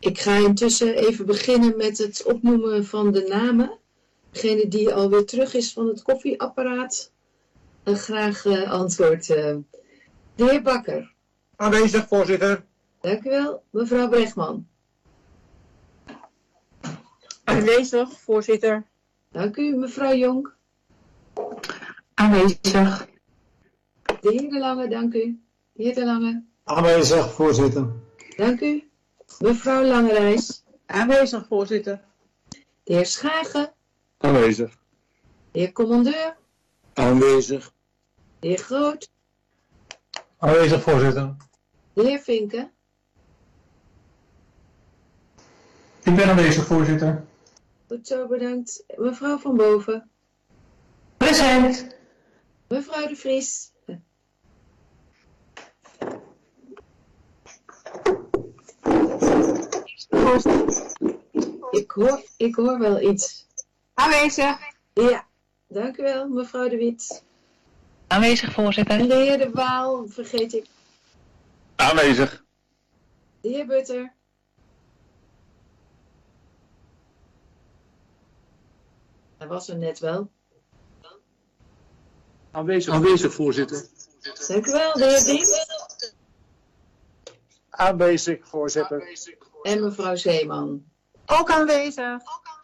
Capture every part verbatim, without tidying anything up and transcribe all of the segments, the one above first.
Ik ga intussen even beginnen met het opnoemen van de namen. Degene die alweer terug is van het koffieapparaat, uh, graag uh, antwoord. Uh, de heer Bakker. Aanwezig, voorzitter. Dank u wel. Mevrouw Bregman. Aanwezig, voorzitter. Dank u. Mevrouw Jonk. Aanwezig. De heer De Lange, dank u. De heer De Lange. Aanwezig, voorzitter. Dank u. Mevrouw Langerijs. Aanwezig, voorzitter. De heer Schagen. Aanwezig. De heer Commandeur. Aanwezig. De heer Groot. Aanwezig, voorzitter. De heer Vinken. Ik ben aanwezig, voorzitter. Goed zo, bedankt. Mevrouw Van Boven. Present. Mevrouw De Vries. Ik hoor, ik hoor wel iets. Aanwezig. Ja, dank u wel, mevrouw De Wit. Aanwezig, voorzitter. En de heer De Waal, vergeet ik. Aanwezig. De heer Butter. Hij was er net wel. Aanwezig, aanwezig, voorzitter. Dank u wel, de heer Dien. Aanwezig, voorzitter. En mevrouw Zeeman. Ook aanwezig.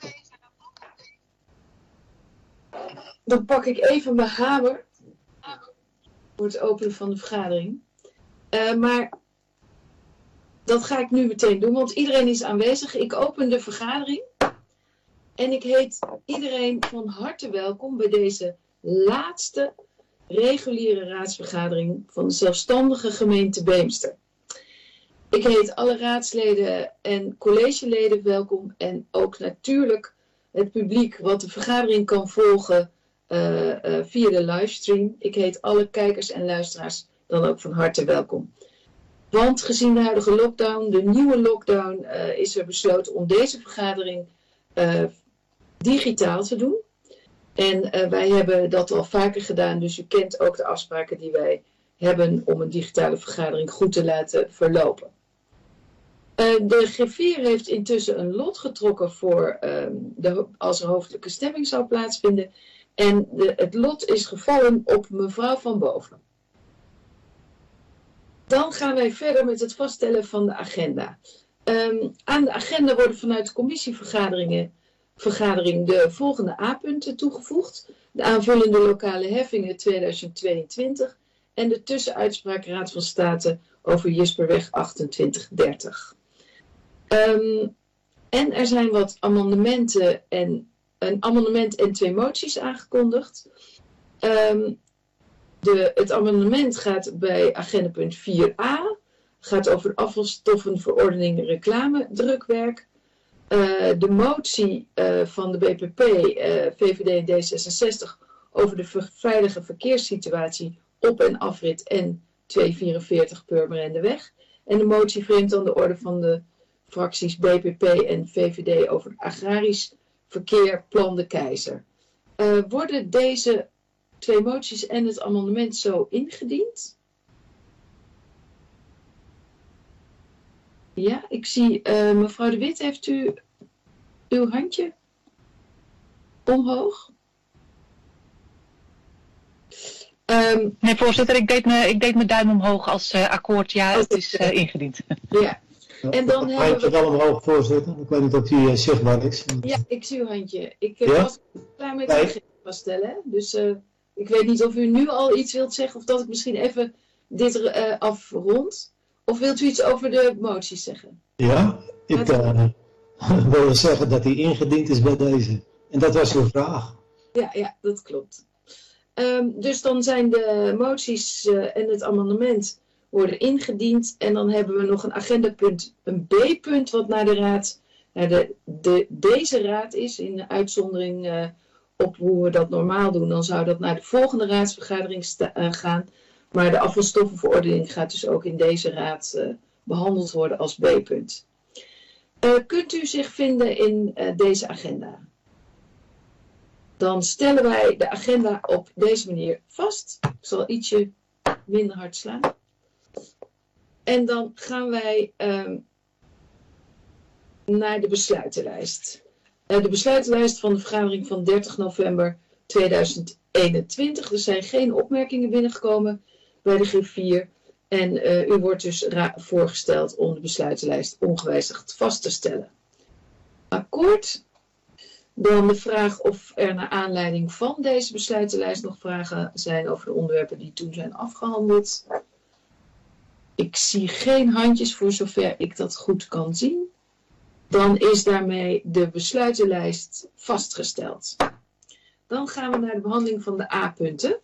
Dan pak ik even mijn hamer voor het openen van de vergadering. Uh, maar dat ga ik nu meteen doen, want iedereen is aanwezig. Ik open de vergadering en ik heet iedereen van harte welkom bij deze laatste reguliere raadsvergadering van de zelfstandige gemeente Beemster. Ik heet alle raadsleden en collegeleden welkom en ook natuurlijk het publiek wat de vergadering kan volgen uh, uh, via de livestream. Ik heet alle kijkers en luisteraars dan ook van harte welkom. Want gezien de huidige lockdown, de nieuwe lockdown, uh, is er besloten om deze vergadering uh, digitaal te doen. En uh, wij hebben dat al vaker gedaan, dus u kent ook de afspraken die wij hebben om een digitale vergadering goed te laten verlopen. Uh, de G vier heeft intussen een lot getrokken voor uh, de, als er hoofdelijke stemming zou plaatsvinden. En de, het lot is gevallen op mevrouw Van Boven. Dan gaan wij verder met het vaststellen van de agenda. Um, aan de agenda worden vanuit de commissievergaderingen vergadering de volgende A-punten toegevoegd. De aanvullende lokale heffingen tweeduizend tweeëntwintig en de tussenuitspraak Raad van State over Jisperweg achtentwintig dertig. Um, en er zijn wat amendementen en een amendement en twee moties aangekondigd. Um, de, het amendement gaat bij agendapunt vier a. Gaat over afvalstoffenverordening reclame drukwerk. Uh, de motie uh, van de B P P, uh, V V D en D zesenzestig over de ver veilige verkeerssituatie op- en afrit N tweehonderdvierenveertig Purmerendeweg. En de motie vreemd aan de orde van de fracties B P P en V V D over agrarisch verkeer Plan de Keizer. Uh, worden deze twee moties en het amendement zo ingediend? Ja, ik zie uh, mevrouw De Wit, heeft u uw handje omhoog? Um, nee, voorzitter, ik deed, me, ik deed mijn duim omhoog als uh, akkoord. Ja, het is uh, ingediend. Ja. En dan het hebben we... wel omhoog, voorzitter. Ik weet niet of die uh, zichtbaar is. Ja, ik zie uw handje. Ik uh, ja? was klaar met de agenda vaststellen. Hè? Dus uh, ik weet niet of u nu al iets wilt zeggen of dat ik misschien even dit uh, afrond. Of wilt u iets over de moties zeggen? Ja, ik uh, wilde zeggen dat die ingediend is bij deze. En dat was uw vraag. Ja, ja, dat klopt. Um, dus dan zijn de moties uh, en het amendement worden ingediend. En dan hebben we nog een agendapunt, een B-punt wat naar de raad, naar de, de, deze raad is. In de uitzondering uh, op hoe we dat normaal doen. Dan zou dat naar de volgende raadsvergadering sta, uh, gaan. Maar de afvalstoffenverordening gaat dus ook in deze raad uh, behandeld worden als B-punt. Uh, kunt u zich vinden in uh, deze agenda? Dan stellen wij de agenda op deze manier vast. Ik zal ietsje minder hard slaan. En dan gaan wij um, naar de besluitenlijst. Uh, de besluitenlijst van de vergadering van dertig november tweeduizend eenentwintig. Er zijn geen opmerkingen binnengekomen bij de G vier. En uh, u wordt dus voorgesteld om de besluitenlijst ongewijzigd vast te stellen. Akkoord. Dan de vraag of er naar aanleiding van deze besluitenlijst nog vragen zijn over de onderwerpen die toen zijn afgehandeld. Ik zie geen handjes voor zover ik dat goed kan zien. Dan is daarmee de besluitenlijst vastgesteld. Dan gaan we naar de behandeling van de A-punten.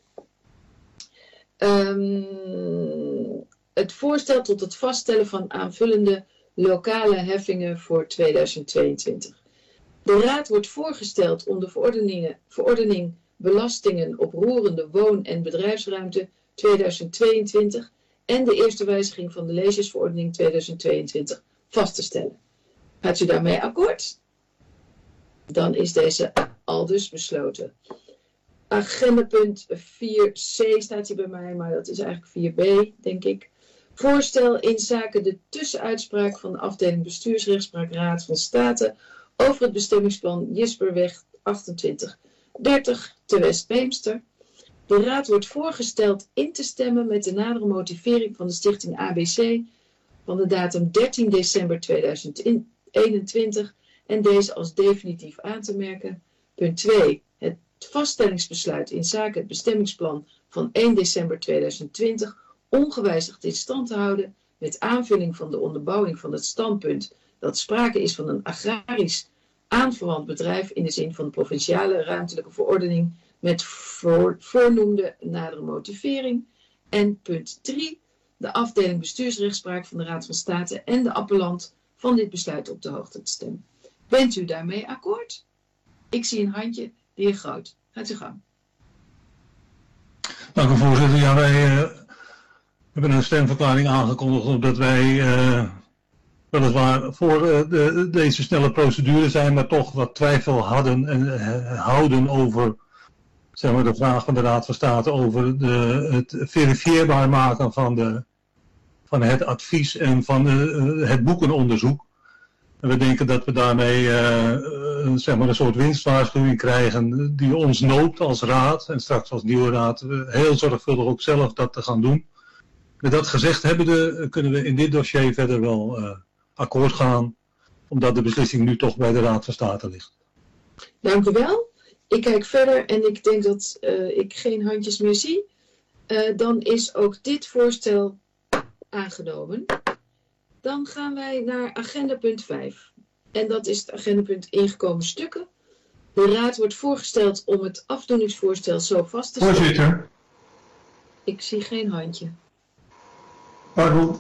Um, het voorstel tot het vaststellen van aanvullende lokale heffingen voor tweeduizend tweeëntwintig. De Raad wordt voorgesteld om de verordening belastingen op roerende woon- en bedrijfsruimte tweeduizend tweeëntwintig en de eerste wijziging van de leesjesverordening tweeduizend tweeëntwintig vast te stellen. Gaat u daarmee akkoord? Dan is deze aldus besloten. Agendapunt vier C staat hier bij mij, maar dat is eigenlijk vier B, denk ik. Voorstel in zaken de tussenuitspraak van de afdeling bestuursrechtspraak Raad van State over het bestemmingsplan Jisperweg achtentwintig dertig te West-Beemster. De Raad wordt voorgesteld in te stemmen met de nadere motivering van de stichting A B C van de datum dertien december tweeduizend eenentwintig en deze als definitief aan te merken. Punt twee. Het vaststellingsbesluit in zaken het bestemmingsplan van één december tweeduizend twintig ongewijzigd in stand te houden met aanvulling van de onderbouwing van het standpunt dat sprake is van een agrarisch aanverwant bedrijf in de zin van de provinciale ruimtelijke verordening met voor, voornoemde nadere motivering. En punt drie. De afdeling bestuursrechtspraak van de Raad van State en de appellant van dit besluit op de hoogte te stemmen. Bent u daarmee akkoord? Ik zie een handje, de heer Groot. Gaat u gang. Dank u, voorzitter. Ja, wij uh, hebben een stemverklaring aangekondigd omdat wij uh, weliswaar voor uh, de, deze snelle procedure zijn, maar toch wat twijfel hadden en uh, houden over zeg maar, de vraag van de Raad van State over de, het verifieerbaar maken van, de, van het advies en van de, uh, het boekenonderzoek. En we denken dat we daarmee uh, zeg maar een soort winstwaarschuwing krijgen die ons noopt als raad en straks als nieuwe raad heel zorgvuldig ook zelf dat te gaan doen. Met dat gezegd hebbende kunnen we in dit dossier verder wel uh, akkoord gaan, omdat de beslissing nu toch bij de Raad van State ligt. Dank u wel. Ik kijk verder en ik denk dat uh, ik geen handjes meer zie. Uh, dan is ook dit voorstel aangenomen. Dan gaan wij naar agenda punt vijf. En dat is het agendapunt ingekomen stukken. De Raad wordt voorgesteld om het afdoeningsvoorstel zo vast te stellen. Voorzitter. Ik zie geen handje. Pardon.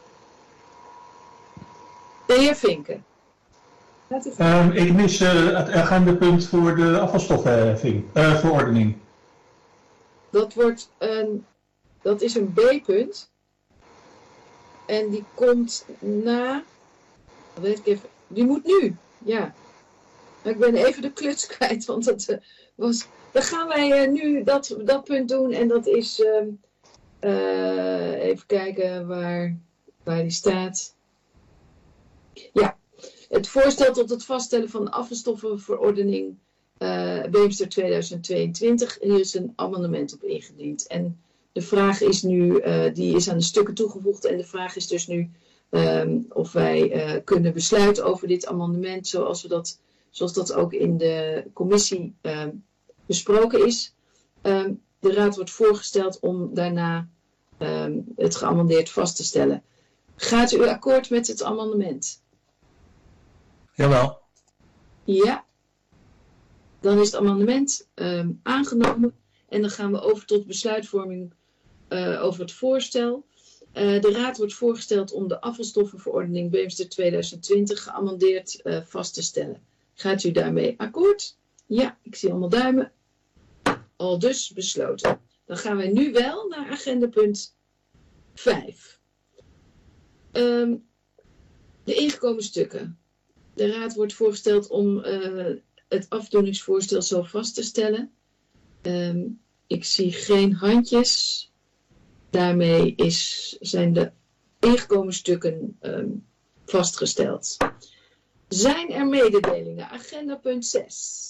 De heer Vinken. Um, ik mis uh, het agendapunt voor de afvalstoffenheffing, uh, verordening. Dat wordt een, dat is een B-punt. En die komt na, weet ik even, die moet nu, ja. Ik ben even de kluts kwijt, want dat uh, was, dan gaan wij uh, nu dat, dat punt doen en dat is, uh, uh, even kijken waar, waar die staat. Ja, het voorstel tot het vaststellen van de afvalstoffenverordening uh, Beemster tweeduizend tweeëntwintig. En hier is een amendement op ingediend. En de vraag is nu, uh, die is aan de stukken toegevoegd. En de vraag is dus nu um, of wij uh, kunnen besluiten over dit amendement zoals, we dat, zoals dat ook in de commissie uh, besproken is. Um, de Raad wordt voorgesteld om daarna um, het geamendeerd vast te stellen. Gaat u akkoord met het amendement? Jawel. Ja. Dan is het amendement um, aangenomen. En dan gaan we over tot besluitvorming uh, over het voorstel. Uh, de Raad wordt voorgesteld om de afvalstoffenverordening Beemster tweeduizend twintig geamendeerd uh, vast te stellen. Gaat u daarmee akkoord? Ja, ik zie allemaal duimen. Al dus besloten. Dan gaan wij nu wel naar agenda punt vijf. Um, de ingekomen stukken. De Raad wordt voorgesteld om uh, het afdoeningsvoorstel zo vast te stellen. Um, ik zie geen handjes. Daarmee is, zijn de ingekomen stukken um, vastgesteld. Zijn er mededelingen? Agenda punt zes.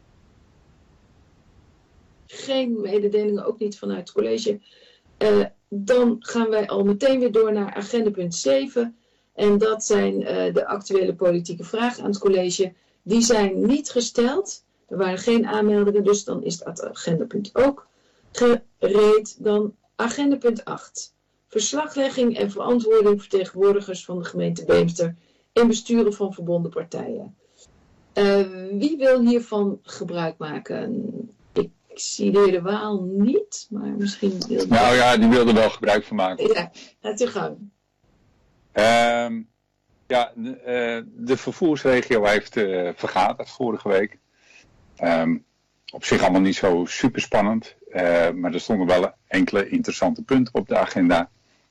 Geen mededelingen, ook niet vanuit het college. Uh, dan gaan wij al meteen weer door naar agenda punt zeven. En dat zijn uh, de actuele politieke vragen aan het college. Die zijn niet gesteld. Er waren geen aanmeldingen, dus dan is dat agendapunt ook gereed. Dan agenda punt acht. Verslaglegging en verantwoording vertegenwoordigers van de gemeente Beemster in besturen van verbonden partijen. Uh, wie wil hiervan gebruik maken? Ik zie de heer De Waal niet, maar misschien wil Nou hij... ja, die wilde wel gebruik van maken. Ja, gaat u gang. Uh, ja, de, uh, de vervoersregio heeft uh, vergaderd vorige week. Um, op zich allemaal niet zo super spannend, uh, maar er stonden wel enkele interessante punten op de agenda.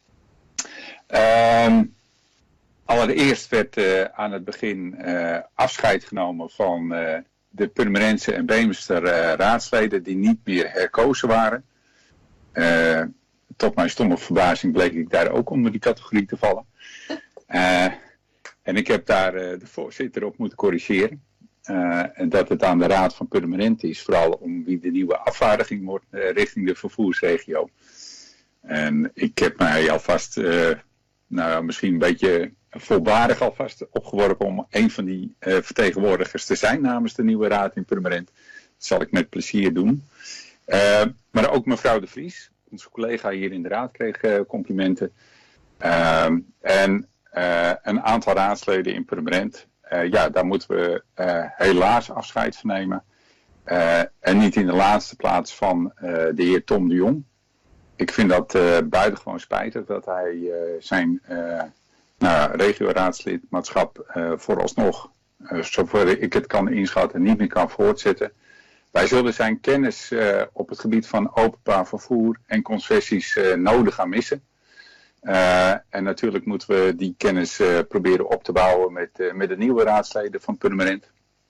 Um, allereerst werd uh, aan het begin uh, afscheid genomen van uh, de Purmerendse en Beemster uh, raadsleden die niet meer herkozen waren. Uh, tot mijn stomme verbazing bleek ik daar ook onder die categorie te vallen. Uh, en ik heb daar uh, de voorzitter op moeten corrigeren. Uh, en dat het aan de Raad van Purmerend is, vooral om wie de nieuwe afvaardiging wordt uh, richting de vervoersregio. En ik heb mij alvast, uh, nou misschien een beetje volbaardig alvast opgeworpen om een van die uh, vertegenwoordigers te zijn namens de nieuwe Raad in Purmerend. Dat zal ik met plezier doen. Uh, maar ook mevrouw De Vries, onze collega hier in de Raad, kreeg uh, complimenten. Uh, en uh, een aantal raadsleden in Purmerend. Uh, ja, daar moeten we uh, helaas afscheid van nemen. Uh, en niet in de laatste plaats van uh, de heer Tom de Jong. Ik vind dat uh, buitengewoon spijtig dat hij uh, zijn uh, nou, regioraadslidmaatschap uh, vooralsnog, uh, zover ik het kan inschatten, niet meer kan voortzetten. Wij zullen zijn kennis uh, op het gebied van openbaar vervoer en concessies uh, nodig gaan missen. Uh, en natuurlijk moeten we die kennis uh, proberen op te bouwen met, uh, met de nieuwe raadsleden van Purmerend.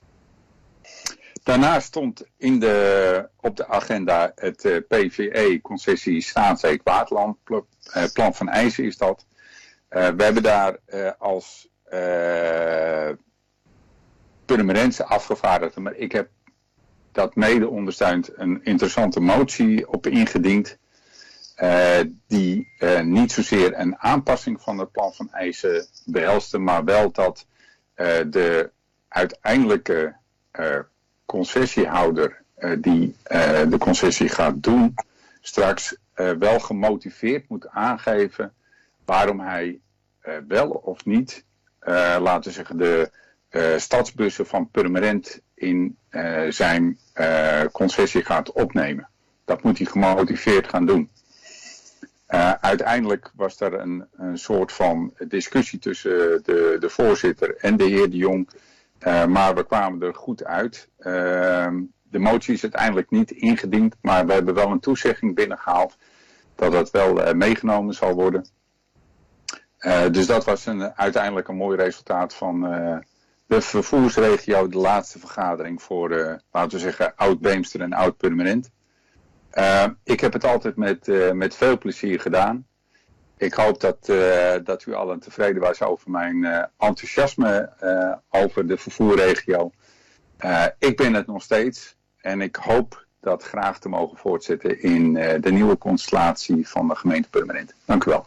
Daarnaast stond in de, op de agenda het uh, P V E, concessie Staatszeek Waterland, pl- uh, plan van eisen is dat. Uh, we hebben daar uh, als uh, Purmerendse afgevaardigde, maar ik heb dat mede ondersteund, een interessante motie op ingediend. Uh, die uh, niet zozeer een aanpassing van het plan van eisen behelste, maar wel dat uh, de uiteindelijke uh, concessiehouder uh, die uh, de concessie gaat doen, straks uh, wel gemotiveerd moet aangeven waarom hij uh, wel of niet, uh, laten we zeggen, de uh, stadsbussen van Purmerend in uh, zijn uh, concessie gaat opnemen. Dat moet hij gemotiveerd gaan doen. Uh, uiteindelijk was er een, een soort van discussie tussen de, de voorzitter en de heer De Jong. Uh, maar we kwamen er goed uit. Uh, de motie is uiteindelijk niet ingediend, maar we hebben wel een toezegging binnengehaald dat dat wel uh, meegenomen zal worden. Uh, dus dat was een, uiteindelijk een mooi resultaat van uh, de vervoersregio, de laatste vergadering voor, uh, laten we zeggen, Oud-Beemster en Oud-Purmerend. Uh, ik heb het altijd met, uh, met veel plezier gedaan. Ik hoop dat, uh, dat u allen tevreden was over mijn uh, enthousiasme uh, over de vervoerregio. Uh, ik ben het nog steeds en ik hoop dat graag te mogen voortzetten in uh, de nieuwe constellatie van de gemeente Purmerend. Dank u wel.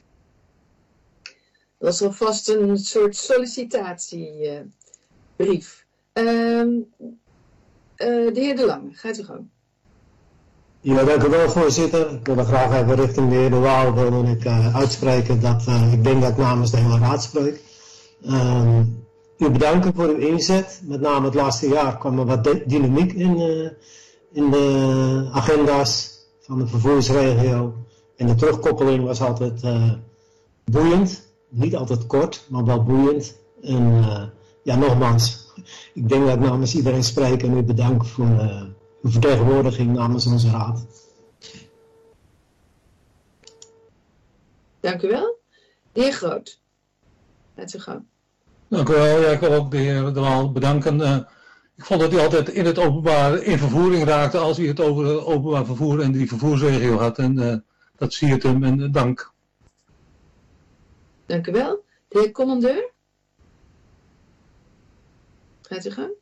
Dat is alvast een soort sollicitatiebrief. Uh, uh, uh, de heer De Lange, gaat u gang. Ja, dank u wel, voorzitter. Ik wil er graag even richting de heer De Waal wilde ik uh, uitspreken dat uh, ik denk dat ik namens de hele raad spreek. Uh, u bedanken voor uw inzet. Met name het laatste jaar kwam er wat dynamiek in, uh, in de agenda's van de vervoersregio. En de terugkoppeling was altijd uh, boeiend. Niet altijd kort, maar wel boeiend. En uh, ja, nogmaals, ik denk dat ik namens iedereen spreek en u bedank voor uh, uw vertegenwoordiging namens onze raad. Dank u wel. De heer Groot, laat u gaan. Dank u wel. Ja, ik wil ook de heer De Waal bedanken. Uh, ik vond dat hij altijd in het openbaar in vervoering raakte als hij het over openbaar vervoer en die vervoersregio had. En uh, dat zie je hem en uh, dank. Dank u wel. De heer Commandeur. Gaat u gang.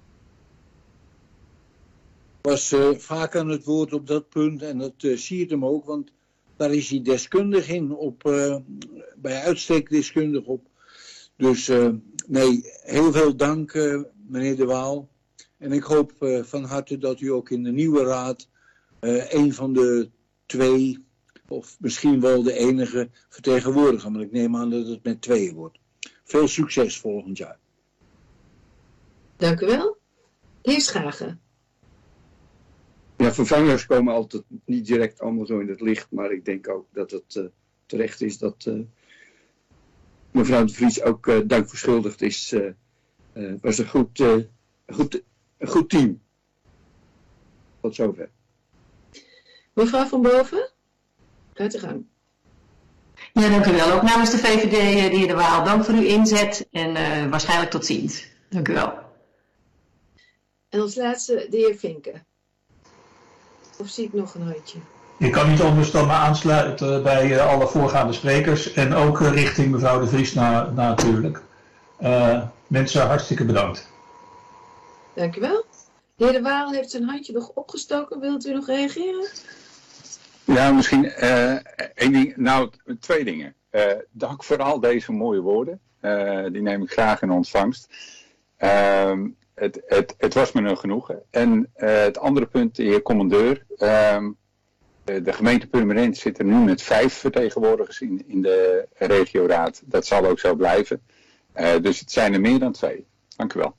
Ik was uh, vaak aan het woord op dat punt en dat uh, siert hem ook, want daar is hij deskundig in, op, uh, bij uitstek deskundig op. Dus uh, nee, heel veel dank uh, meneer De Waal. En ik hoop uh, van harte dat u ook in de nieuwe raad uh, een van de twee, of misschien wel de enige vertegenwoordiger, maar ik neem aan dat het met tweeën wordt. Veel succes volgend jaar. Dank u wel. De heer Schagen. Ja, vervangers komen altijd niet direct allemaal zo in het licht, maar ik denk ook dat het uh, terecht is dat uh, mevrouw de Vries ook uh, dank verschuldigd is. Het uh, uh, was een goed, uh, goed, een goed team. Tot zover. Mevrouw van Boven, gaat de gang. Ja, dank u wel. Ook namens de V V D, de heer De Waal, dank voor uw inzet en uh, waarschijnlijk tot ziens. Dank u wel. En als laatste de heer Vinken. Of zie ik nog een handje? Ik kan niet anders dan me aansluiten bij uh, alle voorgaande sprekers en ook uh, richting mevrouw de Vries na, na natuurlijk. Uh, mensen, hartstikke bedankt. Dank u wel. De heer De Waal heeft zijn handje nog opgestoken. Wilt u nog reageren? Ja, misschien uh, één ding, nou twee dingen. Uh, dank voor al deze mooie woorden. Uh, die neem ik graag in ontvangst. Uh, het, het, het was me een genoegen. En uh, het andere punt, de heer commandeur. Uh, de gemeente Purmerend zit er nu met vijf vertegenwoordigers in, in de regioraad. Dat zal ook zo blijven. Uh, dus het zijn er meer dan twee. Dank u wel.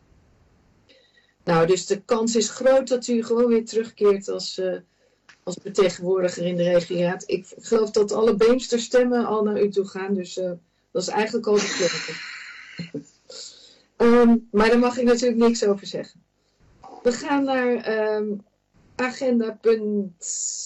Nou, dus de kans is groot dat u gewoon weer terugkeert als, uh, als vertegenwoordiger in de regioraad. Ik geloof dat alle Beemsterstemmen al naar u toe gaan, dus uh, dat is eigenlijk al besloten. um, maar daar mag ik natuurlijk niks over zeggen. We gaan naar um, agenda punt,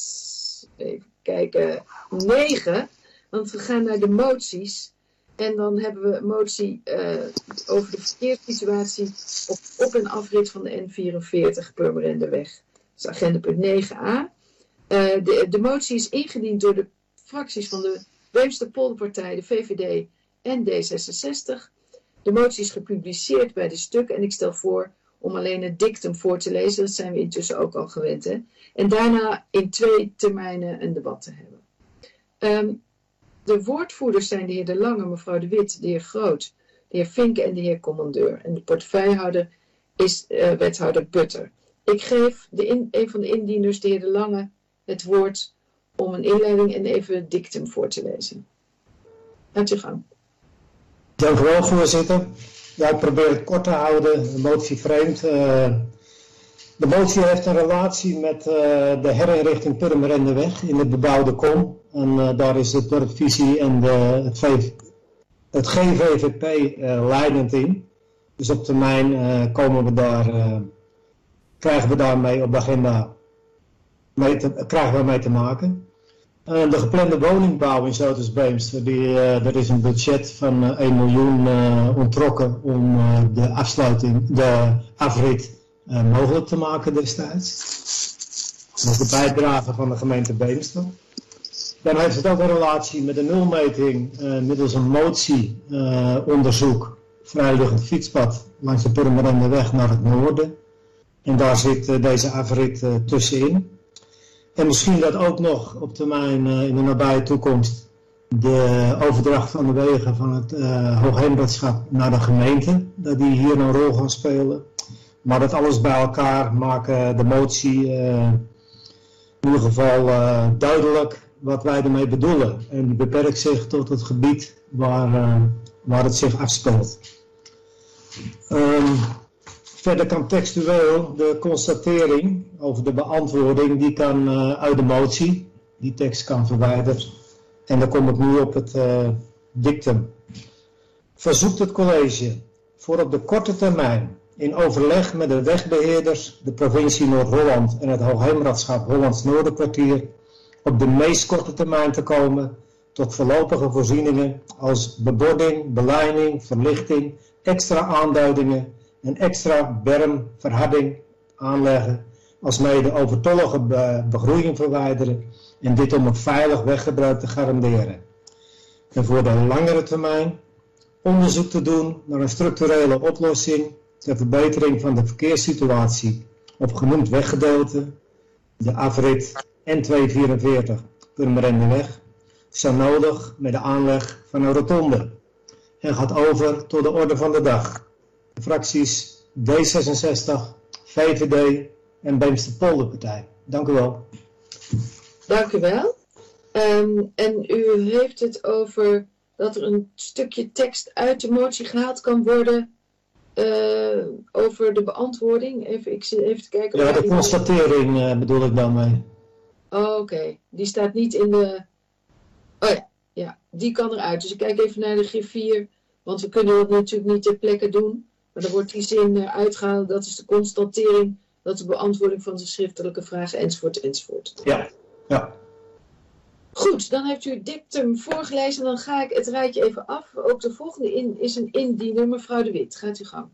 even kijken, negen, want we gaan naar de moties. En dan hebben we een motie uh, over de verkeerssituatie op op- en afrit van de N vierenveertig Purmerendeweg. Dat is agenda punt negen a. Uh, de, de motie is ingediend door de fracties van de Beemster-Polderpartij, de V V D en D zesenzestig. De motie is gepubliceerd bij de stukken en ik stel voor om alleen het dictum voor te lezen. Dat zijn we intussen ook al gewend. Hè? En daarna in twee termijnen een debat te hebben. Um, De woordvoerders zijn de heer De Lange, mevrouw De Wit, de heer Groot, de heer Vinken en de heer Commandeur. En de portefeuillehouder is uh, wethouder Butter. Ik geef de in, een van de indieners, de heer De Lange, het woord om een inleiding en even het dictum voor te lezen. Gaat u gang. Dank u wel, voorzitter. Ja, ik probeer het kort te houden. De motie vreemd. Uh, de motie heeft een relatie met uh, de herinrichting Purmerendeweg in de bebouwde kom. En uh, daar is de dorpsvisie en de, het, v, het G V V P uh, leidend in. Dus op termijn uh, komen we daar, uh, krijgen we daarmee op de agenda mee te, krijgen we mee te maken. Uh, de geplande woningbouw in Sotersbeemster, die, uh, er is een budget van uh, één miljoen uh, ontrokken om uh, de afsluiting, de afrit uh, mogelijk te maken destijds. Dat is de bijdrage van de gemeente Beemster. Dan heeft het ook een relatie met de nulmeting uh, middels een motieonderzoek, uh, vrijliggend fietspad langs de Purmerendeweg naar het noorden. En daar zit uh, deze afrit uh, tussenin. En misschien dat ook nog op termijn uh, in de nabije toekomst de overdracht van de wegen van het uh, Hoogheemraadschap naar de gemeente, dat die hier een rol gaan spelen. Maar dat alles bij elkaar maken de motie uh, in ieder geval uh, duidelijk wat wij ermee bedoelen. En die beperkt zich tot het gebied waar, uh, waar het zich afspeelt. Um, verder kan textueel de constatering over de beantwoording, die kan uh, uit de motie. Die tekst kan verwijderd. En dan kom ik nu op het uh, dictum. Verzoekt het college voor op de korte termijn in overleg met de wegbeheerders, de provincie Noord-Holland en het Hoogheemraadschap Hollands Noorderkwartier op de meest korte termijn te komen tot voorlopige voorzieningen als bebording, belijning, verlichting, extra aanduidingen en extra bermverharding aanleggen, alsmede overtollige be begroeiing verwijderen en dit om een veilig weggebruik te garanderen. En voor de langere termijn onderzoek te doen naar een structurele oplossing ter verbetering van de verkeerssituatie op genoemd weggedeelte, de afrit N tweehonderdvierenveertig Purmerendeweg, zo nodig met de aanleg van een rotonde en gaat over tot de orde van de dag. De fracties D zesenzestig, V V D en Beemster-Polderpartij. Dank u wel. Dank u wel. Um, en u heeft het over dat er een stukje tekst uit de motie gehaald kan worden uh, over de beantwoording. Even, ik zit even te kijken. Ja, de constatering uh, bedoel ik dan mee. Oh, oké. Okay. Die staat niet in de... Oh ja, ja, die kan eruit. Dus ik kijk even naar de G vier, want we kunnen dat natuurlijk niet ter plekke doen. Maar dan wordt die zin uh, uitgehaald. Dat is de constatering dat de beantwoording van de schriftelijke vragen enzovoort enzovoort. Ja, ja. Goed, dan heeft u het dictum voorgelezen. Dan ga ik het rijtje even af. Ook de volgende in is een indiener. Mevrouw De Wit, gaat u gang.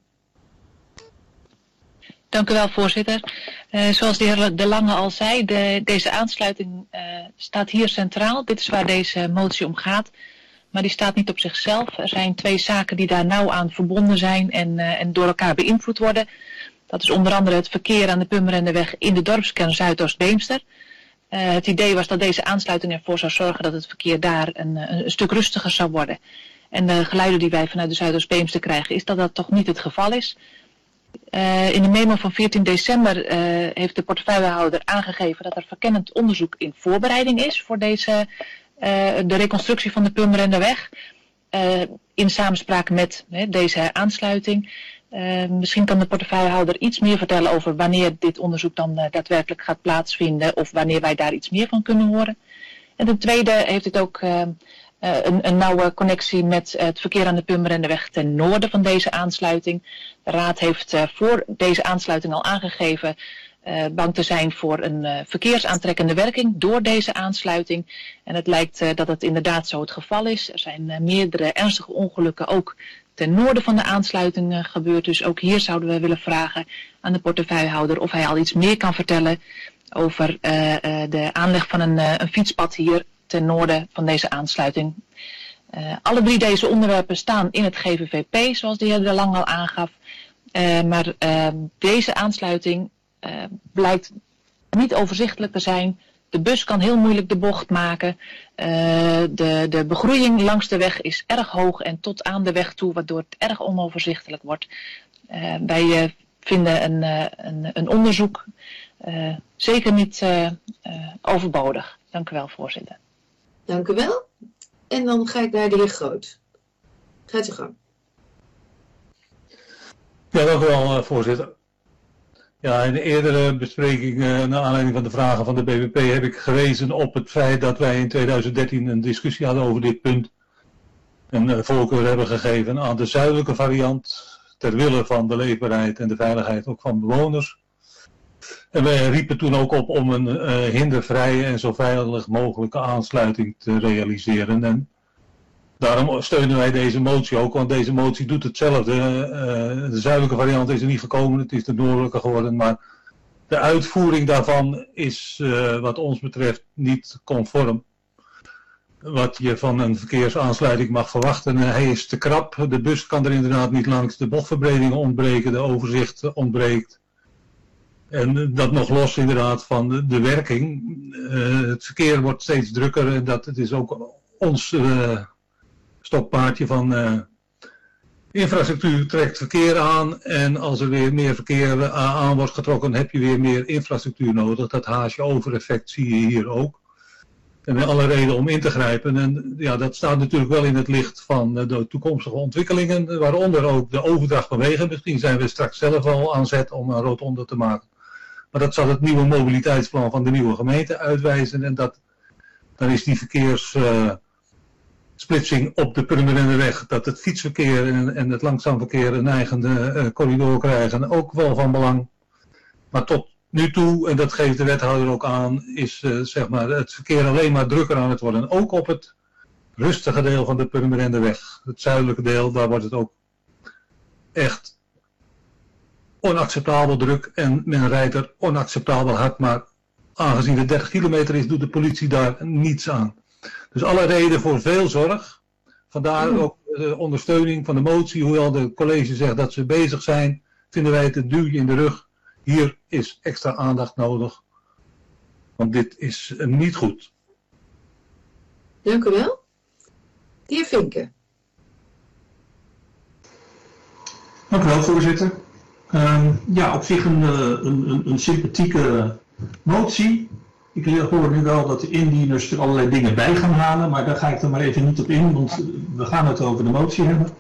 Dank u wel, voorzitter. Uh, zoals de heer De Lange al zei, de, deze aansluiting uh, staat hier centraal. Dit is waar deze motie om gaat. Maar die staat niet op zichzelf. Er zijn twee zaken die daar nauw aan verbonden zijn en, uh, en door elkaar beïnvloed worden. Dat is onder andere het verkeer aan de Purmerendeweg in de dorpskern Zuidoost-Beemster. Uh, het idee was dat deze aansluiting ervoor zou zorgen dat het verkeer daar een, een stuk rustiger zou worden. En de geluiden die wij vanuit de Zuidoost-Beemster krijgen is dat dat toch niet het geval is. Uh, in de memo van veertien december uh, heeft de portefeuillehouder aangegeven dat er verkennend onderzoek in voorbereiding is voor deze, uh, de reconstructie van de Purmerendeweg. Uh, in samenspraak met uh, deze aansluiting. Uh, misschien kan de portefeuillehouder iets meer vertellen over wanneer dit onderzoek dan uh, daadwerkelijk gaat plaatsvinden of wanneer wij daar iets meer van kunnen horen. En ten tweede heeft het ook uh, uh, een, een nauwe connectie met uh, het verkeer aan de Purmerendeweg ten noorden van deze aansluiting. De Raad heeft uh, voor deze aansluiting al aangegeven uh, bang te zijn voor een uh, verkeersaantrekkende werking door deze aansluiting. En het lijkt uh, dat het inderdaad zo het geval is. Er zijn uh, meerdere ernstige ongelukken ook ten noorden van de aansluiting uh, gebeurd. Dus ook hier zouden we willen vragen aan de portefeuillehouder of hij al iets meer kan vertellen over uh, uh, de aanleg van een, uh, een fietspad hier ten noorden van deze aansluiting. Uh, alle drie deze onderwerpen staan in het G V V P, zoals de heer De Lang al aangaf. Uh, maar uh, deze aansluiting uh, blijkt niet overzichtelijk te zijn. De bus kan heel moeilijk de bocht maken. Uh, de, de begroeiing langs de weg is erg hoog en tot aan de weg toe, waardoor het erg onoverzichtelijk wordt. Uh, wij uh, vinden een, uh, een, een onderzoek uh, zeker niet uh, uh, overbodig. Dank u wel, voorzitter. Dank u wel. En dan ga ik naar de heer Groot. Gaat u gang. Ja, dank u wel, voorzitter. Ja, in de eerdere bespreking, uh, naar aanleiding van de vragen van de B B P, heb ik gewezen op het feit dat wij in tweeduizend dertien een discussie hadden over dit punt. En uh, voorkeur hebben gegeven aan de zuidelijke variant, ter wille van de leefbaarheid en de veiligheid ook van bewoners. En wij riepen toen ook op om een uh, hindervrije en zo veilig mogelijke aansluiting te realiseren. En daarom steunen wij deze motie ook, want deze motie doet hetzelfde. Uh, de zuidelijke variant is er niet gekomen, het is de noordelijke geworden. Maar de uitvoering daarvan is uh, wat ons betreft niet conform wat je van een verkeersaansluiting mag verwachten. Uh, hij is te krap, de bus kan er inderdaad niet langs, de bochtverbredingen ontbreken, de overzicht ontbreekt. En dat nog los inderdaad van de, de werking. Uh, het verkeer wordt steeds drukker en dat het is ook ons uh, stokpaardje van uh, infrastructuur trekt verkeer aan. En als er weer meer verkeer uh, aan wordt getrokken, heb je weer meer infrastructuur nodig. Dat haasje over effect zie je hier ook. En alle reden om in te grijpen. En ja, dat staat natuurlijk wel in het licht van de toekomstige ontwikkelingen, waaronder ook de overdracht van wegen. Misschien zijn we straks zelf al aan zet om een rotonde te maken. Maar dat zal het nieuwe mobiliteitsplan van de nieuwe gemeente uitwijzen. En dat, dan is die verkeerssplitsing uh, op de Purmerendeweg, dat het fietsverkeer en, en het langzaam verkeer een eigen uh, corridor krijgen, ook wel van belang. Maar tot nu toe, en dat geeft de wethouder ook aan, is uh, zeg maar, het verkeer alleen maar drukker aan het worden. Ook op het rustige deel van de Purmerendeweg. Het zuidelijke deel, daar wordt het ook echt onacceptabel druk en men rijdt er onacceptabel hard, maar aangezien het dertig kilometer is, doet de politie daar niets aan. Dus alle reden voor veel zorg. Vandaar ook de ondersteuning van de motie, hoewel de college zegt dat ze bezig zijn vinden wij het een duwtje in de rug. Hier is extra aandacht nodig. Want dit is uh, niet goed. Dank u wel. De heer Vinken. Dank u wel, voorzitter. Uh, ja, op zich een, een, een, een sympathieke motie. Ik hoor nu wel dat de indieners er allerlei dingen bij gaan halen, maar daar ga ik er maar even niet op in, want we gaan het over de motie hebben.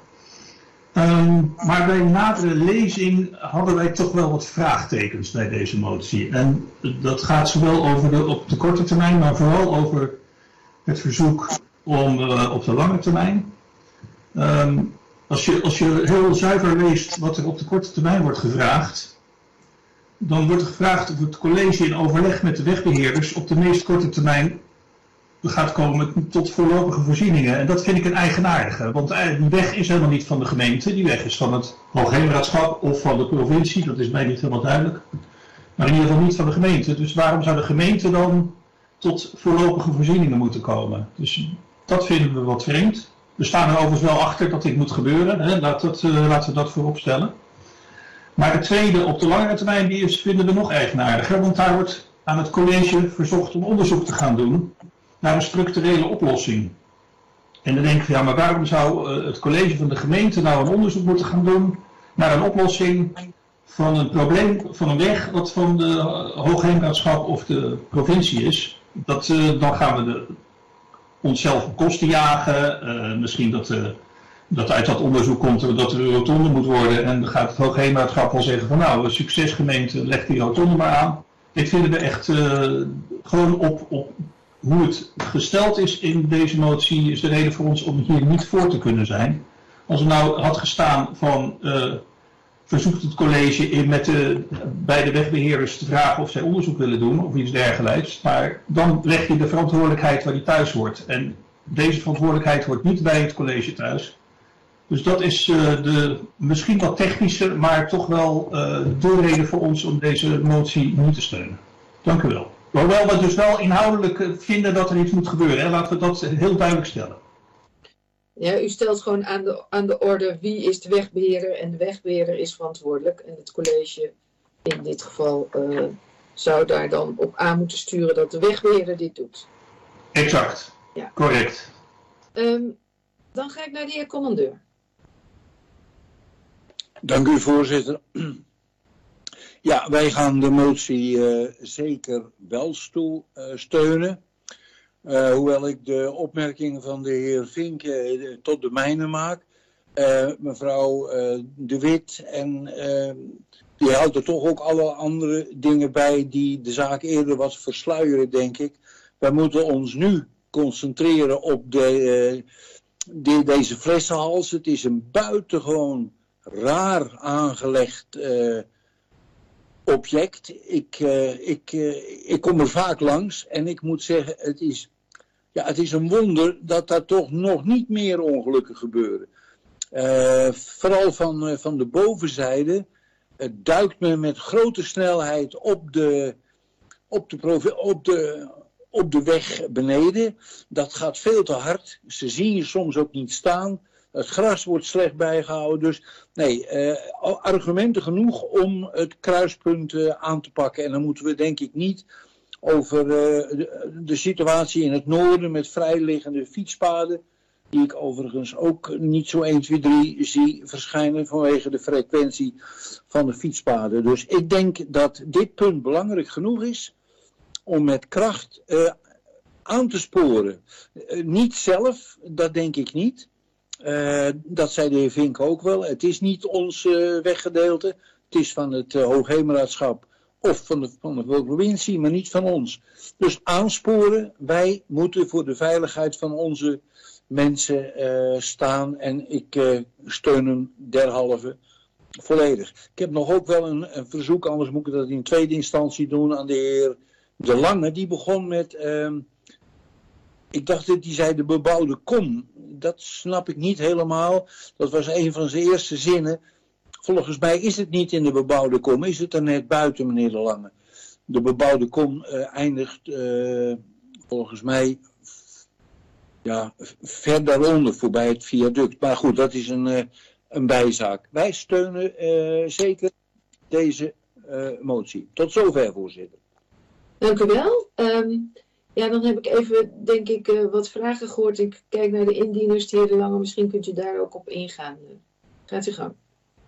Um, maar bij nadere lezing hadden wij toch wel wat vraagtekens bij deze motie. En dat gaat zowel over de, op de korte termijn, maar vooral over het verzoek om uh, op de lange termijn. Um, als, je, als je heel zuiver leest wat er op de korte termijn wordt gevraagd, dan wordt er gevraagd of het college in overleg met de wegbeheerders op de meest korte termijn gaat komen tot voorlopige voorzieningen. En dat vind ik een eigenaardige, want die weg is helemaal niet van de gemeente, die weg is van het Hoogheemraadschap of van de provincie, dat is mij niet helemaal duidelijk. Maar in ieder geval niet van de gemeente, dus waarom zou de gemeente dan tot voorlopige voorzieningen moeten komen? Dus dat vinden we wat vreemd. We staan er overigens wel achter dat dit moet gebeuren, hè? Laat dat, uh, laten we dat voorop stellen. Maar de tweede op de langere termijn, die is, vinden we nog eigenaardiger, want daar wordt aan het college verzocht om onderzoek te gaan doen naar een structurele oplossing. En dan denk ik, ja, maar waarom zou uh, het college van de gemeente nou een onderzoek moeten gaan doen naar een oplossing van een probleem van een weg wat van de uh, Hoogheemraadschap of de provincie is? Dat, uh, dan gaan we de, onszelf op kosten jagen, uh, misschien dat... Uh, dat uit dat onderzoek komt dat er een rotonde moet worden en dan gaat het Hoogheemraadschap wel zeggen van nou, succesgemeente, leg die rotonde maar aan. Dit vinden we echt uh, gewoon op, op hoe het gesteld is in deze motie is de reden voor ons om hier niet voor te kunnen zijn. Als er nou had gestaan van uh, verzoekt het college in met de, bij de wegbeheerders te vragen of zij onderzoek willen doen of iets dergelijks, maar dan leg je de verantwoordelijkheid waar die thuis hoort. En deze verantwoordelijkheid hoort niet bij het college thuis. Dus dat is uh, de misschien wat technische, maar toch wel uh, de reden voor ons om deze motie niet te steunen. Dank u wel. Hoewel we dus wel inhoudelijk vinden dat er iets moet gebeuren. Hè? Laten we dat heel duidelijk stellen. Ja, u stelt gewoon aan de, aan de orde wie is de wegbeheerder en de wegbeheerder is verantwoordelijk. En het college in dit geval uh, zou daar dan op aan moeten sturen dat de wegbeheerder dit doet. Exact. Ja. Correct. Um, dan ga ik naar de heer commandeur. Dank u, voorzitter. Ja, wij gaan de motie uh, zeker wel toe, uh, steunen. Uh, hoewel ik de opmerkingen van de heer Vink uh, tot de mijne maak. Uh, mevrouw uh, De Wit en uh, die houdt er toch ook alle andere dingen bij die de zaak eerder wat versluieren, denk ik. Wij moeten ons nu concentreren op de, uh, de, deze flessenhals. Het is een buitengewoon raar aangelegd uh, object. Ik, uh, ik, uh, ik kom er vaak langs en ik moet zeggen, het is, ja, het is een wonder dat daar toch nog niet meer ongelukken gebeuren. Uh, vooral van, uh, van de bovenzijde uh, duikt men met grote snelheid op de, op de, op de, op de weg beneden. Dat gaat veel te hard. Ze zien je soms ook niet staan. Het gras wordt slecht bijgehouden. Dus nee, uh, argumenten genoeg om het kruispunt uh, aan te pakken. En dan moeten we denk ik niet over uh, de, de situatie in het noorden met vrijliggende fietspaden. Die ik overigens ook niet zo één, twee, drie zie verschijnen vanwege de frequentie van de fietspaden. Dus ik denk dat dit punt belangrijk genoeg is om met kracht uh, aan te sporen. Uh, niet zelf, dat denk ik niet. Uh, dat zei de heer Vink ook wel. Het is niet ons uh, weggedeelte. Het is van het uh, Hoogheemraadschap of van de, van de provincie, maar niet van ons. Dus aansporen, wij moeten voor de veiligheid van onze mensen uh, staan en ik uh, steun hem derhalve volledig. Ik heb nog ook wel een, een verzoek, anders moet ik dat in tweede instantie doen aan de heer De Lange. Die begon met, uh, ik dacht dat hij zei de bebouwde kom. Dat snap ik niet helemaal. Dat was een van zijn eerste zinnen. Volgens mij is het niet in de bebouwde kom, is het er net buiten, meneer De Lange. De bebouwde kom uh, eindigt uh, volgens mij ja, ver daaronder voorbij het viaduct. Maar goed, dat is een, uh, een bijzaak. Wij steunen uh, zeker deze uh, motie. Tot zover, voorzitter. Dank u wel. Um, ja, dan heb ik even, denk ik, uh, wat vragen gehoord. Ik kijk naar de indieners, de heer De Lange. Misschien kunt u daar ook op ingaan. Gaat u gang.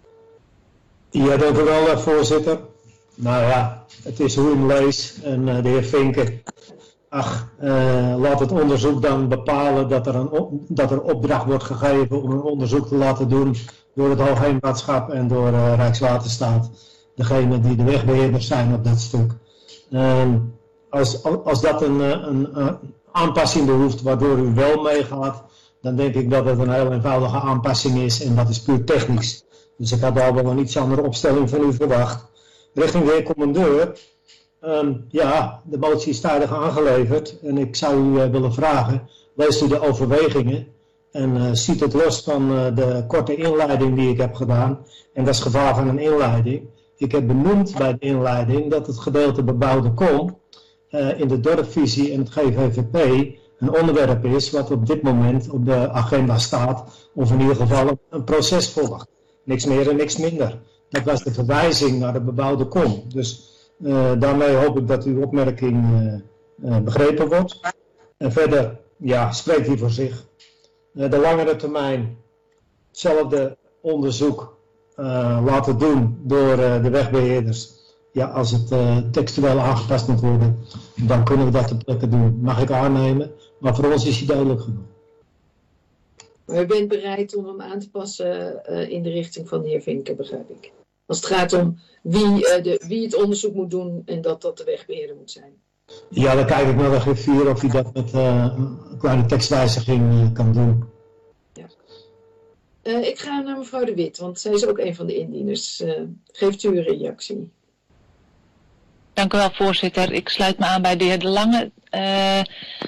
Ja, dank u wel, voorzitter. Nou ja, het is hoe je hem leest. En uh, de heer Vinken, ach, uh, laat het onderzoek dan bepalen dat er, een op, dat er opdracht wordt gegeven om een onderzoek te laten doen door het Hoogheemraadschap en door uh, Rijkswaterstaat. Degene die de wegbeheerders zijn op dat stuk. Uh, als, als dat een, een, een aanpassing behoeft waardoor u wel meegaat, dan denk ik dat het een heel eenvoudige aanpassing is en dat is puur technisch. Dus ik had al wel een iets andere opstelling van u verwacht. Richting de heer commandeur, um, ja, de motie is tijdig aangeleverd en ik zou u uh, willen vragen, leest u de overwegingen en uh, ziet het los van uh, de korte inleiding die ik heb gedaan. En dat is gevaar van een inleiding. Ik heb benoemd bij de inleiding dat het gedeelte bebouwde kom uh, in de dorpvisie en het G V V P een onderwerp is wat op dit moment op de agenda staat, of in ieder geval een proces volgt. Niks meer en niks minder. Dat was de verwijzing naar de bebouwde kom. Dus uh, daarmee hoop ik dat uw opmerking uh, uh, begrepen wordt. En verder, ja, spreekt hij voor zich. Uh, de langere termijn, hetzelfde onderzoek uh, laten doen door uh, de wegbeheerders. Ja, als het uh, textueel aangepast moet worden, dan kunnen we dat ter plekke doen. Mag ik aannemen, maar voor ons is hij duidelijk genoeg. Maar u bent bereid om hem aan te passen uh, in de richting van de heer Vinken, begrijp ik. Als het gaat om wie, uh, de, wie het onderzoek moet doen en dat dat de wegbeheerder moet zijn. Ja, dan kijk ik naar de griffier of hij dat met uh, een kleine tekstwijziging uh, kan doen. Ja. Uh, ik ga naar mevrouw De Wit, want zij is ook een van de indieners. Uh, geeft u een reactie. Dank u wel, voorzitter. Ik sluit me aan bij de heer De Lange. Uh,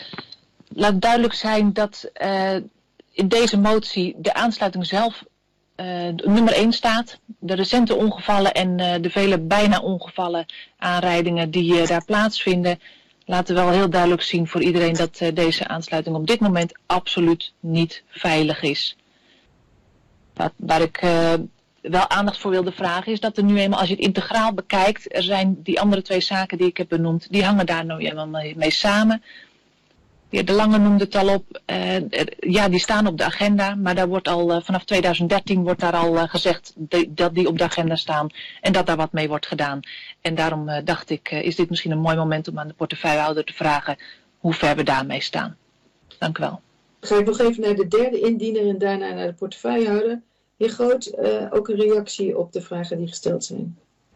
laat duidelijk zijn dat uh, in deze motie de aansluiting zelf uh, nummer één staat. De recente ongevallen en uh, de vele bijna ongevallen aanrijdingen die uh, daar plaatsvinden, laten wel heel duidelijk zien voor iedereen dat uh, deze aansluiting op dit moment absoluut niet veilig is. Wat, waar ik uh, wel aandacht voor wilde vragen is dat er nu eenmaal, als je het integraal bekijkt, er zijn die andere twee zaken die ik heb benoemd, die hangen daar nu eenmaal mee, mee samen. De heer De Lange noemde het al op, uh, er, ja, die staan op de agenda, maar daar wordt al uh, vanaf twintig dertien wordt daar al uh, gezegd de, dat die op de agenda staan en dat daar wat mee wordt gedaan. En daarom uh, dacht ik, uh, is dit misschien een mooi moment om aan de portefeuillehouder te vragen hoe ver we daarmee staan. Dank u wel. Ga ik nog even naar de derde indiener en daarna naar de portefeuillehouder. Heer Groot, uh, ook een reactie op de vragen die gesteld zijn.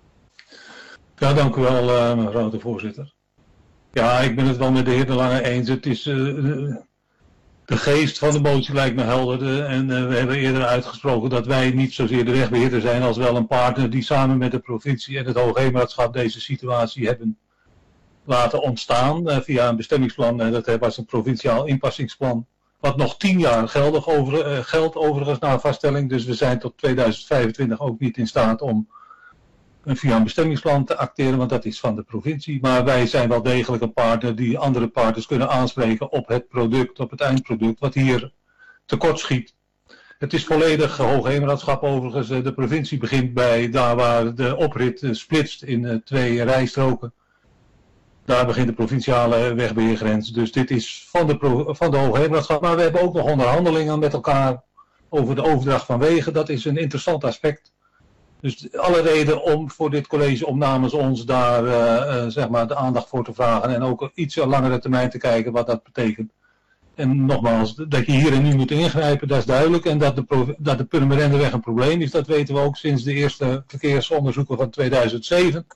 Ja, dank u wel, uh, mevrouw de voorzitter. Ja, ik ben het wel met de heer De Lange eens. Het is, uh, de geest van de motie lijkt me helder. En uh, we hebben eerder uitgesproken dat wij niet zozeer de wegbeheerder zijn als wel een partner die samen met de provincie en het Hoogheemraadschap deze situatie hebben laten ontstaan. Uh, via een bestemmingsplan, uh, dat was een provinciaal inpassingsplan. Wat nog tien jaar geldig over, uh, geldt overigens na vaststelling. Dus we zijn tot tweeduizend vijfentwintig ook niet in staat om via een bestemmingsplan te acteren, want dat is van de provincie. Maar wij zijn wel degelijk een partner die andere partners kunnen aanspreken op het product, op het eindproduct, wat hier tekort schiet. Het is volledig Hoogheemraadschap overigens. De provincie begint bij daar waar de oprit splitst in twee rijstroken. Daar begint de provinciale wegbeheergrens. Dus dit is van de, Pro, van de Hoogheemraadschap. Maar we hebben ook nog onderhandelingen met elkaar over de overdracht van wegen. Dat is een interessant aspect. Dus alle reden om voor dit college om namens ons daar uh, uh, zeg maar de aandacht voor te vragen. En ook iets langere termijn te kijken wat dat betekent. En nogmaals, dat je hier en nu moet ingrijpen, dat is duidelijk. En dat de, dat de Purmerendeweg een probleem is, dat weten we ook sinds de eerste verkeersonderzoeken van tweeduizend zeven.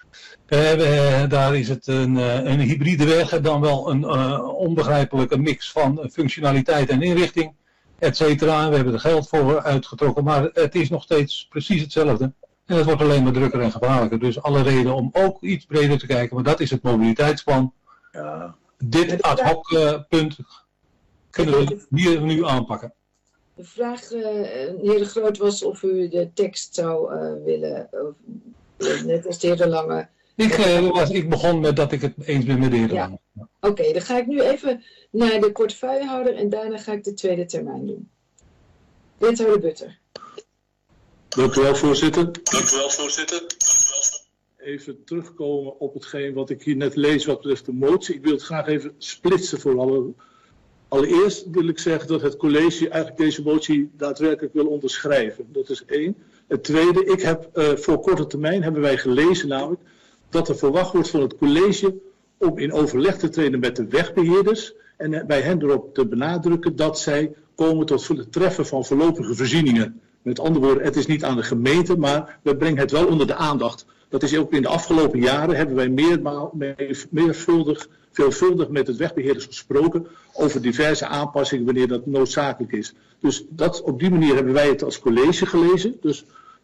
Uh, daar is het een, uh, een hybride weg, dan wel een uh, onbegrijpelijke mix van functionaliteit en inrichting, et cetera. We hebben er geld voor uitgetrokken, maar het is nog steeds precies hetzelfde. En het wordt alleen maar drukker en gevaarlijker. Dus alle reden om ook iets breder te kijken, maar dat is het mobiliteitsplan. Ja. Dit ad hoc uh, punt kunnen we hier nu aanpakken. De vraag, uh, heer De Groot, was of u de tekst zou uh, willen, uh, net als de heer De Lange. Ik, uh, was, ik begon met dat ik het eens ben met de heer De Lange. Ja. Oké, okay, dan ga ik nu even naar de portefeuillehouder en daarna ga ik de tweede termijn doen. Wethouder Butter. Dank u wel, voorzitter. Dank u wel, voorzitter. even terugkomen op hetgeen wat ik hier net lees wat betreft de motie. Ik wil het graag even splitsen voor alle. Allereerst wil ik zeggen dat het college eigenlijk deze motie daadwerkelijk wil onderschrijven. Dat is één. Het tweede, ik heb uh, voor korte termijn hebben wij gelezen namelijk dat er verwacht wordt van het college om in overleg te treden met de wegbeheerders en bij hen erop te benadrukken dat zij komen tot het treffen van voorlopige voorzieningen. Met andere woorden, het is niet aan de gemeente, maar we brengen het wel onder de aandacht. Dat is ook in de afgelopen jaren hebben wij meermaal, meervuldig, veelvuldig met het wegbeheerders gesproken over diverse aanpassingen wanneer dat noodzakelijk is. Dus dat, op die manier hebben wij het als college gelezen. Dus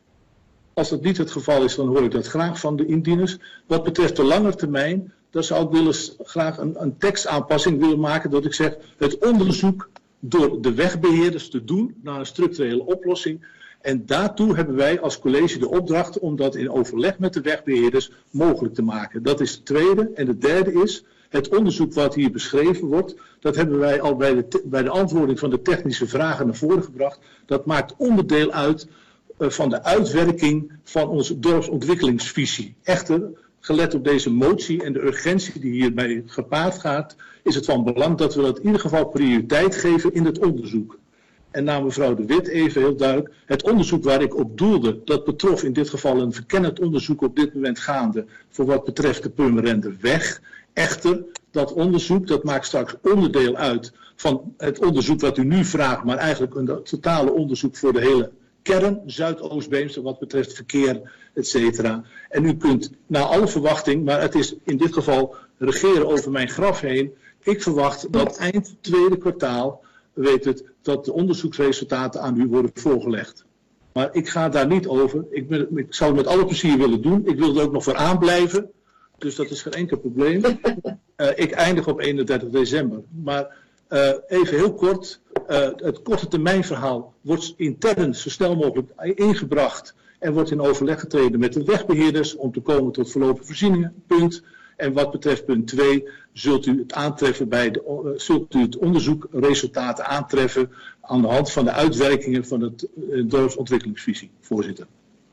als dat niet het geval is, dan hoor ik dat graag van de indieners. Wat betreft de lange termijn, dan zou ik willen graag een, een tekstaanpassing willen maken dat ik zeg het onderzoek door de wegbeheerders te doen naar een structurele oplossing. En daartoe hebben wij als college de opdracht om dat in overleg met de wegbeheerders mogelijk te maken. Dat is het tweede. En het derde is, het onderzoek wat hier beschreven wordt, dat hebben wij al bij de, bij de antwoording van de technische vragen naar voren gebracht. Dat maakt onderdeel uit uh, van de uitwerking van onze dorpsontwikkelingsvisie. Echter, gelet op deze motie en de urgentie die hiermee gepaard gaat, is het van belang dat we dat in ieder geval prioriteit geven in het onderzoek. En na mevrouw De Wit even heel duidelijk, het onderzoek waar ik op doelde, dat betrof in dit geval een verkennend onderzoek op dit moment gaande voor wat betreft de Purmerender weg. Echter, dat onderzoek, dat maakt straks onderdeel uit van het onderzoek wat u nu vraagt, maar eigenlijk een totale onderzoek voor de hele kern, Zuidoost-Beemster, wat betreft verkeer, et cetera. En u kunt, naar alle verwachting, maar het is in dit geval regeren over mijn graf heen, ik verwacht dat eind tweede kwartaal, weet het, dat de onderzoeksresultaten aan u worden voorgelegd. Maar ik ga daar niet over. Ik, ben, ik zou het met alle plezier willen doen. Ik wil er ook nog voor aanblijven. Dus dat is geen enkel probleem. Uh, ik eindig op eenendertig december. Maar uh, even heel kort. Uh, het korte termijn verhaal wordt intern zo snel mogelijk ingebracht. En wordt in overleg getreden met de wegbeheerders om te komen tot voorlopige voorzieningen. Punt. En wat betreft punt twee, zult u het aantreffen bij de, uh, zult u het onderzoekresultaten aantreffen aan de hand van de uitwerkingen van het uh, dorpsontwikkelingsvisie, voorzitter.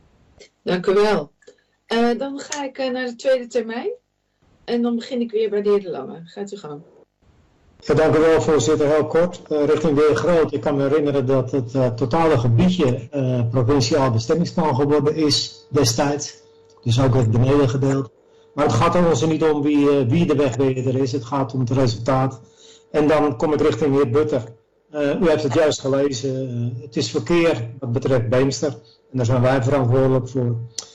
Dank u wel. Uh, dan ga ik uh, naar de tweede termijn. En dan begin ik weer bij de heer De Lange. Gaat u gang. Ja, dank u wel, voorzitter. Heel kort. Uh, richting de heer Groot. Ik kan me herinneren dat het uh, totale gebiedje uh, provinciaal bestemmingsplan geworden is destijds. Dus ook het benedengedeelte. Maar het gaat ons er niet om wie, uh, wie de wegbeheerder is. Het gaat om het resultaat. En dan kom ik richting de heer Butter. Uh, u heeft het juist gelezen. Uh, het is verkeer wat betreft Beemster. En daar zijn wij verantwoordelijk voor.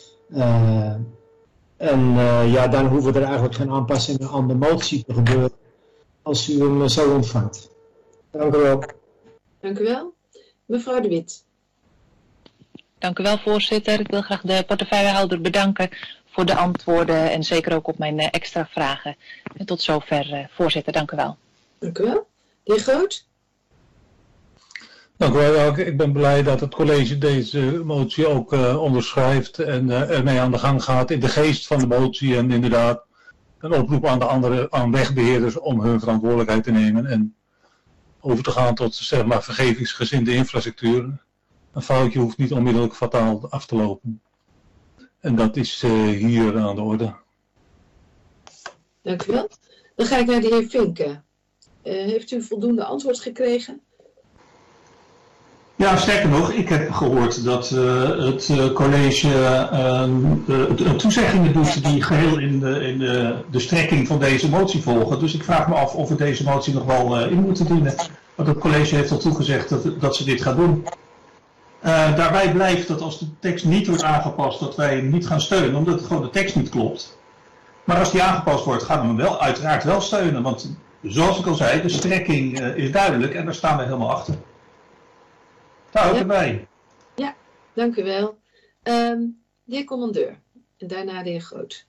Uh, en uh, ja, dan hoeven er eigenlijk geen aanpassingen aan de motie te gebeuren. Als u hem zo ontvangt. Dank u wel. Dank u wel. Mevrouw De Wit. Dank u wel, voorzitter. Ik wil graag de portefeuillehouder bedanken voor de antwoorden en zeker ook op mijn uh, extra vragen. En tot zover, uh, voorzitter. Dank u wel. Dank u wel. De heer Groot. Dank u wel. Ik ben blij dat het college deze motie ook uh, onderschrijft en uh, ermee aan de gang gaat in de geest van de motie en inderdaad een oproep aan de andere aan wegbeheerders om hun verantwoordelijkheid te nemen en over te gaan tot zeg maar vergevingsgezinde infrastructuur. Een foutje hoeft niet onmiddellijk fataal af te lopen. En dat is uh, hier aan de orde. Dank u wel. Dan ga ik naar de heer Vinken. Uh, heeft u voldoende antwoord gekregen? Ja, sterker nog, ik heb gehoord dat uh, het uh, college uh, uh, toezeggingen doet die geheel in, de, in de, de strekking van deze motie volgen. Dus ik vraag me af of we deze motie nog wel uh, in moeten dienen. Want het college heeft al toegezegd dat, dat ze dit gaat doen. Uh, daarbij blijft dat als de tekst niet wordt aangepast, dat wij niet gaan steunen, omdat gewoon de tekst niet klopt. Maar als die aangepast wordt, gaan we hem wel, uiteraard wel steunen. Want zoals ik al zei, de strekking uh, is duidelijk en daar staan we helemaal achter. Daar houdt erbij. Ja, dank u wel. Um, de heer commandeur. En daarna de heer Groot.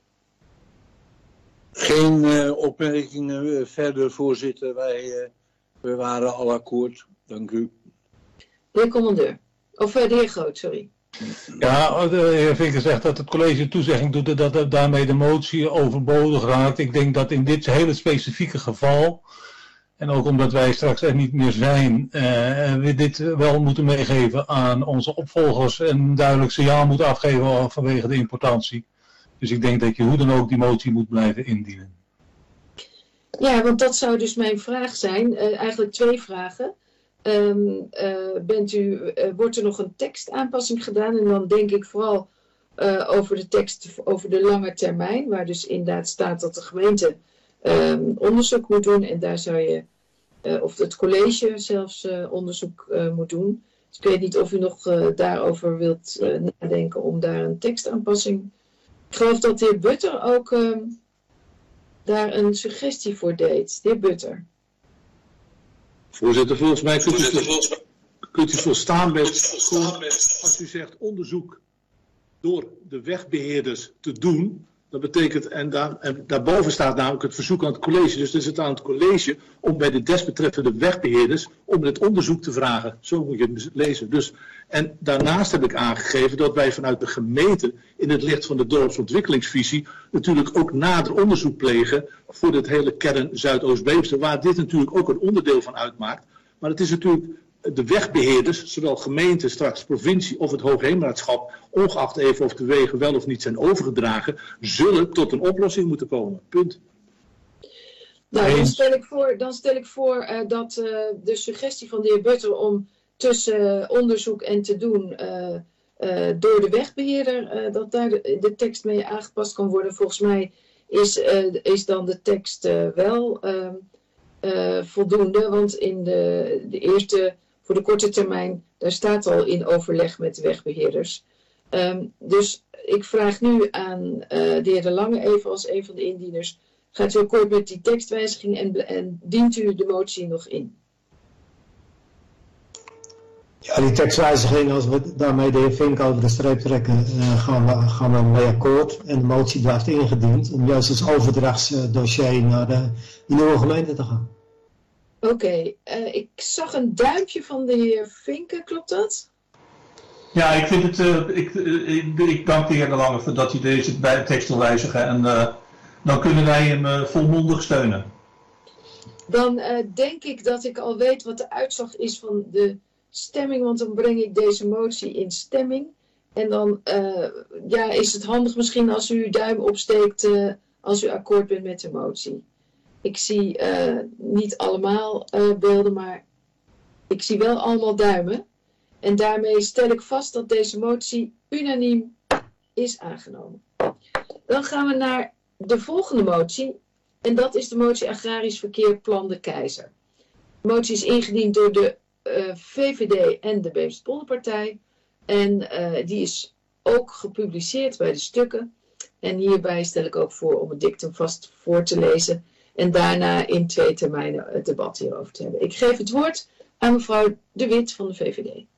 Geen uh, opmerkingen uh, verder, voorzitter. Wij uh, we waren al akkoord. Dank u. De heer commandeur. Of uh, de heer Groot, sorry. Ja, de heer Vinken zegt dat het college toezegging doet dat daarmee de motie overbodig raakt. Ik denk dat in dit hele specifieke geval, en ook omdat wij straks er niet meer zijn, uh, we dit wel moeten meegeven aan onze opvolgers en een duidelijk signaal moeten afgeven vanwege de importantie. Dus ik denk dat je hoe dan ook die motie moet blijven indienen. Ja, want dat zou dus mijn vraag zijn. Uh, eigenlijk twee vragen. Um, uh, bent u, uh, wordt er nog een tekstaanpassing gedaan? En dan denk ik vooral uh, over de tekst over de lange termijn. Waar dus inderdaad staat dat de gemeente um, onderzoek moet doen. En daar zou je, uh, of het college zelfs uh, onderzoek uh, moet doen. Dus ik weet niet of u nog uh, daarover wilt uh, nadenken om daar een tekstaanpassing. Ik geloof dat de heer Butter ook uh, daar een suggestie voor deed. De heer Butter. Voorzitter, volgens mij kunt u, Voorzitter, kunt u volstaan met, als u zegt onderzoek door de wegbeheerders te doen. Dat betekent, en, daar, en daarboven staat namelijk het verzoek aan het college. Dus het is het aan het college om bij de desbetreffende wegbeheerders om het onderzoek te vragen. Zo moet je het lezen. Dus, en daarnaast heb ik aangegeven dat wij vanuit de gemeente in het licht van de dorpsontwikkelingsvisie natuurlijk ook nader onderzoek plegen voor dit hele kern Zuidoost-Beemster. Waar dit natuurlijk ook een onderdeel van uitmaakt. Maar het is natuurlijk de wegbeheerders, zowel gemeente, straks provincie of het Hoogheemraadschap, ongeacht even of de wegen wel of niet zijn overgedragen, zullen tot een oplossing moeten komen. Punt. Nou, dan stel ik voor, dan stel ik voor uh, dat uh, de suggestie van de heer Butter om tussen uh, onderzoek en te doen uh, uh, door de wegbeheerder, uh, dat daar de, de tekst mee aangepast kan worden. Volgens mij is, uh, is dan de tekst uh, wel uh, uh, voldoende, want in de, de eerste, voor de korte termijn, daar staat al in overleg met de wegbeheerders. Um, dus ik vraag nu aan uh, de heer De Lange even als een van de indieners. Gaat u akkoord met die tekstwijziging en, en dient u de motie nog in? Ja, die tekstwijziging, als we daarmee de heer Vink over de streep trekken, uh, gaan, we, gaan we mee akkoord. En de motie blijft ingediend om juist als overdrachtsdossier naar de, de nieuwe gemeente te gaan. Oké, okay, uh, ik zag een duimpje van de heer Vinken, klopt dat? Ja, ik vind het, uh, ik, uh, ik, ik dank de heer De Lange voor dat hij deze bij de tekst wil wijzigen en uh, dan kunnen wij hem uh, volmondig steunen. Dan uh, denk ik dat ik al weet wat de uitslag is van de stemming, want dan breng ik deze motie in stemming. En dan uh, ja, is het handig misschien als u uw duim opsteekt uh, als u akkoord bent met de motie. Ik zie uh, niet allemaal uh, beelden, maar ik zie wel allemaal duimen. En daarmee stel ik vast dat deze motie unaniem is aangenomen. Dan gaan we naar de volgende motie. En dat is de motie Agrarisch Verkeer Plan de Keizer. De motie is ingediend door de uh, V V D en de Beemster-Polderpartij. En uh, die is ook gepubliceerd bij de stukken. En hierbij stel ik ook voor om het dictum vast voor te lezen. En daarna in twee termijnen het debat hierover te hebben. Ik geef het woord aan mevrouw De Wit van de V V D.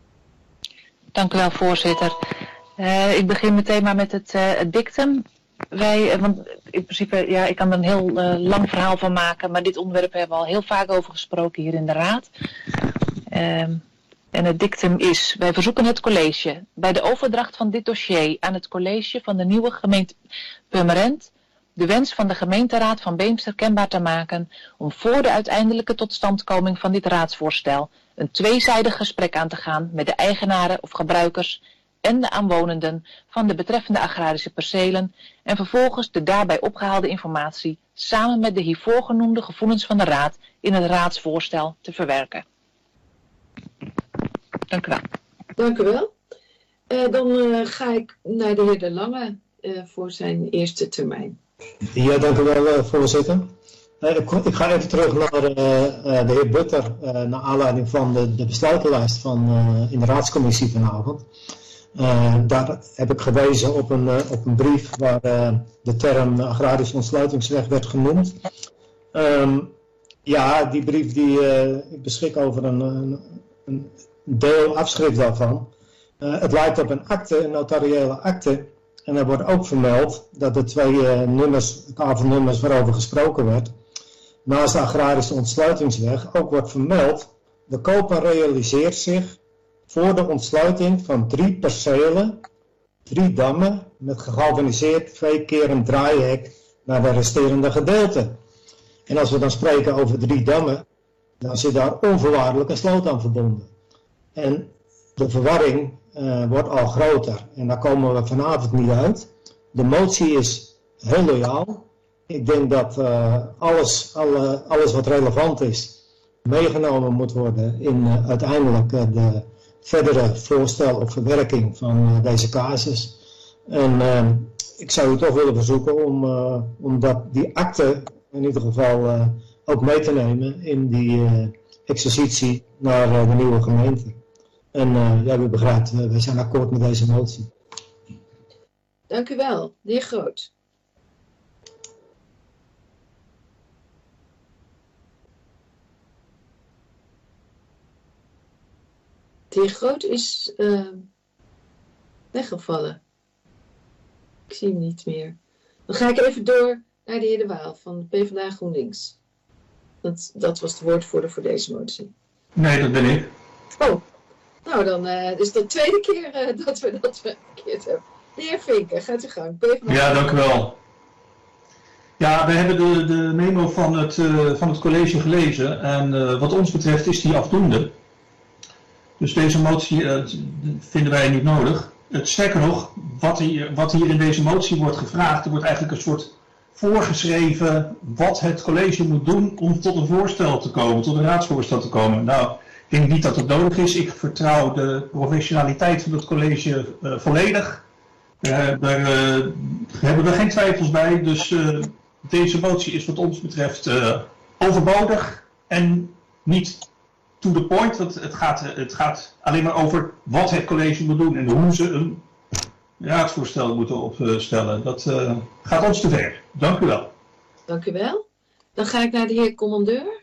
Dank u wel, voorzitter. Uh, ik begin meteen maar met het, uh, het dictum. Wij, uh, want in principe, ja, ik kan er een heel uh, lang verhaal van maken, maar dit onderwerp hebben we al heel vaak over gesproken hier in de Raad. Uh, en het dictum is, wij verzoeken het college bij de overdracht van dit dossier aan het college van de nieuwe gemeente Purmerend de wens van de gemeenteraad van Beemster kenbaar te maken om voor de uiteindelijke totstandkoming van dit raadsvoorstel een tweezijdig gesprek aan te gaan met de eigenaren of gebruikers en de aanwonenden van de betreffende agrarische percelen en vervolgens de daarbij opgehaalde informatie samen met de hiervoor genoemde gevoelens van de raad in het raadsvoorstel te verwerken. Dank u wel. Dank u wel. Uh, dan uh, ga ik naar de heer De Lange uh, voor zijn eerste termijn. Ja, dank u wel, uh, voorzitter. Uh, ik, ik ga even terug naar uh, uh, de heer Butter, uh, naar aanleiding van de, de besluitenlijst van, uh, in de raadscommissie vanavond. Uh, daar heb ik gewezen op een, uh, op een brief waar uh, de term agrarische ontsluitingsweg werd genoemd. Um, ja, die brief die uh, ik beschik over een, een, een deel afschrift daarvan. Uh, het lijkt op een akte, een notariële akte. En er wordt ook vermeld dat de twee uh, nummers, tafelnummers waarover gesproken werd, naast de agrarische ontsluitingsweg ook wordt vermeld, de koper realiseert zich voor de ontsluiting van drie percelen, drie dammen, met gegalvaniseerd twee keer een draaihek naar de resterende gedeelten. En als we dan spreken over drie dammen, dan zit daar onvoorwaardelijk een sloot aan verbonden. En de verwarring uh, wordt al groter en daar komen we vanavond niet uit. de motie is heel loyaal. Ik denk dat uh, alles, alle, alles wat relevant is meegenomen moet worden in uh, uiteindelijk uh, de verdere voorstel of verwerking van uh, deze casus. En uh, ik zou u toch willen verzoeken om, uh, om dat, die akte in ieder geval uh, ook mee te nemen in die uh, exercitie naar uh, de nieuwe gemeente. En uh, ja, u begrijpt, uh, we zijn akkoord met deze motie. Dank u wel, de heer Groot. De heer Groot is uh, weggevallen. Ik zie hem niet meer. Dan ga ik even door naar de heer De Waal van de PvdA GroenLinks. Dat, dat was de woordvoerder voor deze motie. Nee, dat ben ik. Oh, nou dan uh, is het de tweede keer uh, dat we dat verkeerd hebben. De heer Vinken, gaat u gang. PvdA. Ja, dank u wel. Ja, we hebben de, de memo van het, uh, van het college gelezen en uh, wat ons betreft is die afdoende. Dus deze motie uh, vinden wij niet nodig. Het sterker nog, wat hier, wat hier in deze motie wordt gevraagd, er wordt eigenlijk een soort voorgeschreven wat het college moet doen om tot een voorstel te komen, tot een raadsvoorstel te komen. Nou, ik denk niet dat het nodig is. Ik vertrouw de professionaliteit van het college uh, volledig. Uh, daar uh, hebben we geen twijfels bij. Dus uh, deze motie is wat ons betreft uh, overbodig en niet to the point. Want het gaat, het gaat alleen maar over wat het college moet doen en hoe ze een raadsvoorstel moeten opstellen. Dat uh, gaat ons te ver. Dank u wel. Dank u wel. Dan ga ik naar de heer commandeur.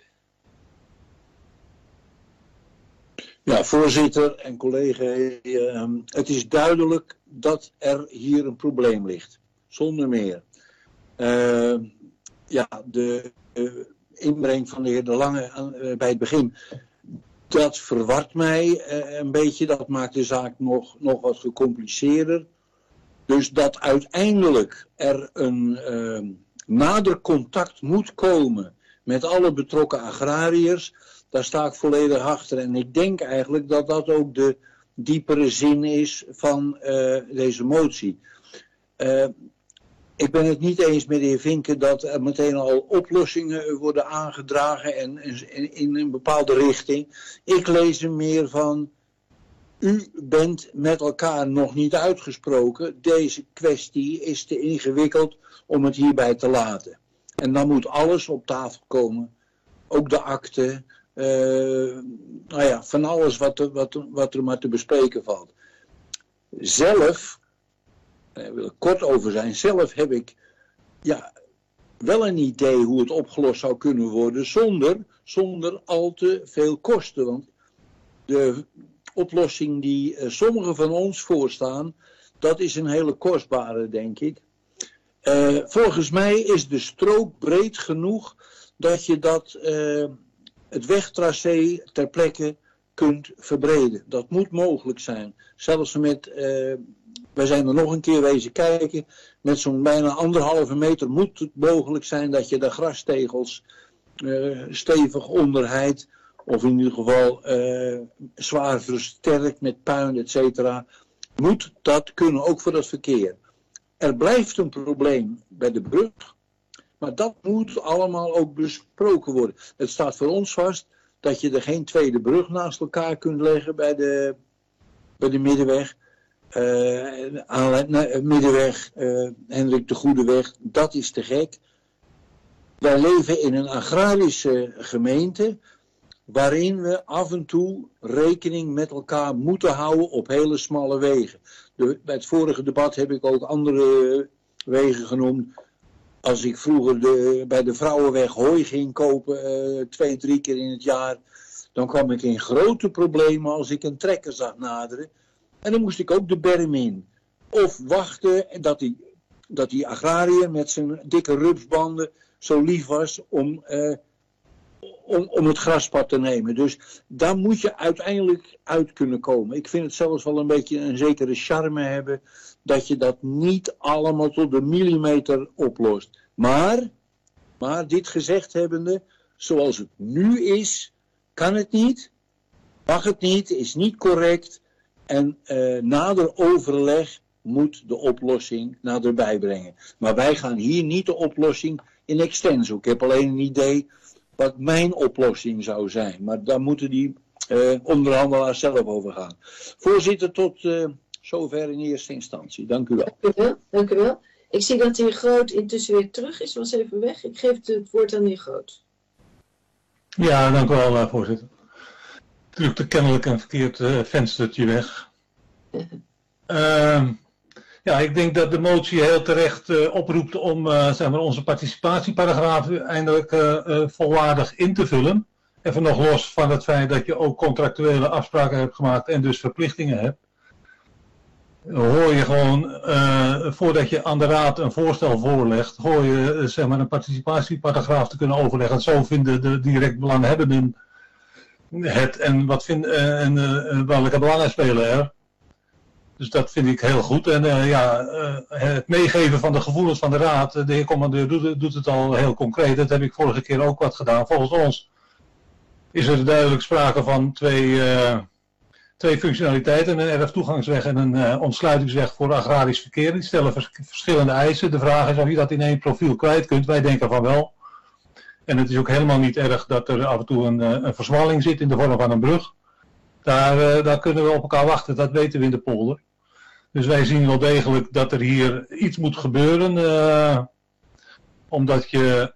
Ja, voorzitter en collega, uh, het is duidelijk dat er hier een probleem ligt. Zonder meer. Uh, ja, de uh, inbreng van de heer De Lange uh, bij het begin, dat verwart mij uh, een beetje. Dat maakt de zaak nog, nog wat gecompliceerder. Dus dat uiteindelijk er een uh, nader contact moet komen met alle betrokken agrariërs, daar sta ik volledig achter. En ik denk eigenlijk dat dat ook de diepere zin is van uh, deze motie. Uh, ik ben het niet eens met de heer Vinken dat er meteen al oplossingen worden aangedragen en, en in een bepaalde richting. Ik lees er meer van, u bent met elkaar nog niet uitgesproken. Deze kwestie is te ingewikkeld om het hierbij te laten. En dan moet alles op tafel komen. Ook de akte. Uh, nou ja, van alles wat er, wat, wat er maar te bespreken valt. Zelf, daar wil ik kort over zijn, zelf heb ik ja, wel een idee hoe het opgelost zou kunnen worden zonder, zonder al te veel kosten. Want de oplossing die uh, sommigen van ons voorstaan, dat is een hele kostbare, denk ik. Uh, volgens mij is de strook breed genoeg dat je dat, uh, het wegtracé ter plekke kunt verbreden. Dat moet mogelijk zijn. Zelfs met, uh, wij zijn er nog een keer wezen kijken, met zo'n bijna anderhalve meter moet het mogelijk zijn dat je de grastegels uh, stevig onderheidt. Of in ieder geval uh, zwaar versterkt met puin, et cetera. Moet dat kunnen, ook voor het verkeer. Er blijft een probleem bij de brug, maar dat moet allemaal ook besproken worden. Het staat voor ons vast dat je er geen tweede brug naast elkaar kunt leggen bij de, bij de middenweg. Uh, aanleid, middenweg, uh, Hendrik de Goedeweg, dat is te gek. Wij leven in een agrarische gemeente, waarin we af en toe rekening met elkaar moeten houden op hele smalle wegen. De, bij het vorige debat heb ik ook andere wegen genoemd. Als ik vroeger de, bij de Vrouwenweg hooi ging kopen, uh, twee, drie keer in het jaar, dan kwam ik in grote problemen als ik een trekker zag naderen. En dan moest ik ook de berm in. Of wachten dat die, dat die agrariër met zijn dikke rupsbanden zo lief was om... Uh, Om, om het graspad te nemen. Dus daar moet je uiteindelijk uit kunnen komen. Ik vind het zelfs wel een beetje een zekere charme hebben dat je dat niet allemaal tot de millimeter oplost. Maar, maar dit gezegd hebbende, zoals het nu is, kan het niet, mag het niet, is niet correct. En uh, nader overleg moet de oplossing naderbij brengen. Maar wij gaan hier niet de oplossing in extenso. Ik heb alleen een idee wat mijn oplossing zou zijn. Maar daar moeten die uh, onderhandelaars zelf over gaan. Voorzitter, tot uh, zover in eerste instantie. Dank u wel. Dank u wel. Dank u wel. Ik zie dat de heer Groot intussen weer terug is. Was even weg. Ik geef het woord aan de heer Groot. Ja, dank u wel, uh, voorzitter. Ik drukte kennelijk een verkeerd uh, venstertje weg. Uh, ja, ik denk dat de motie heel terecht uh, oproept om uh, zeg maar onze participatieparagraaf eindelijk uh, uh, volwaardig in te vullen. Even nog los van het feit dat je ook contractuele afspraken hebt gemaakt en dus verplichtingen hebt. Hoor je gewoon, uh, voordat je aan de raad een voorstel voorlegt, hoor je uh, zeg maar een participatieparagraaf te kunnen overleggen. Zo vinden de direct belanghebbenden het en, wat vind, uh, en uh, welke belangen spelen er. Dus dat vind ik heel goed. En uh, ja, uh, het meegeven van de gevoelens van de raad, de heer commandeur doet, doet het al heel concreet. Dat heb ik vorige keer ook wat gedaan. Volgens ons is er duidelijk sprake van twee, uh, twee functionaliteiten. Een erftoegangsweg en een uh, ontsluitingsweg voor agrarisch verkeer. Die stellen vers verschillende eisen. De vraag is of je dat in één profiel kwijt kunt. Wij denken van wel. En het is ook helemaal niet erg dat er af en toe een, een versmalling zit in de vorm van een brug. Daar, uh, daar kunnen we op elkaar wachten, dat weten we in de polder. Dus wij zien wel degelijk dat er hier iets moet gebeuren. Uh, omdat je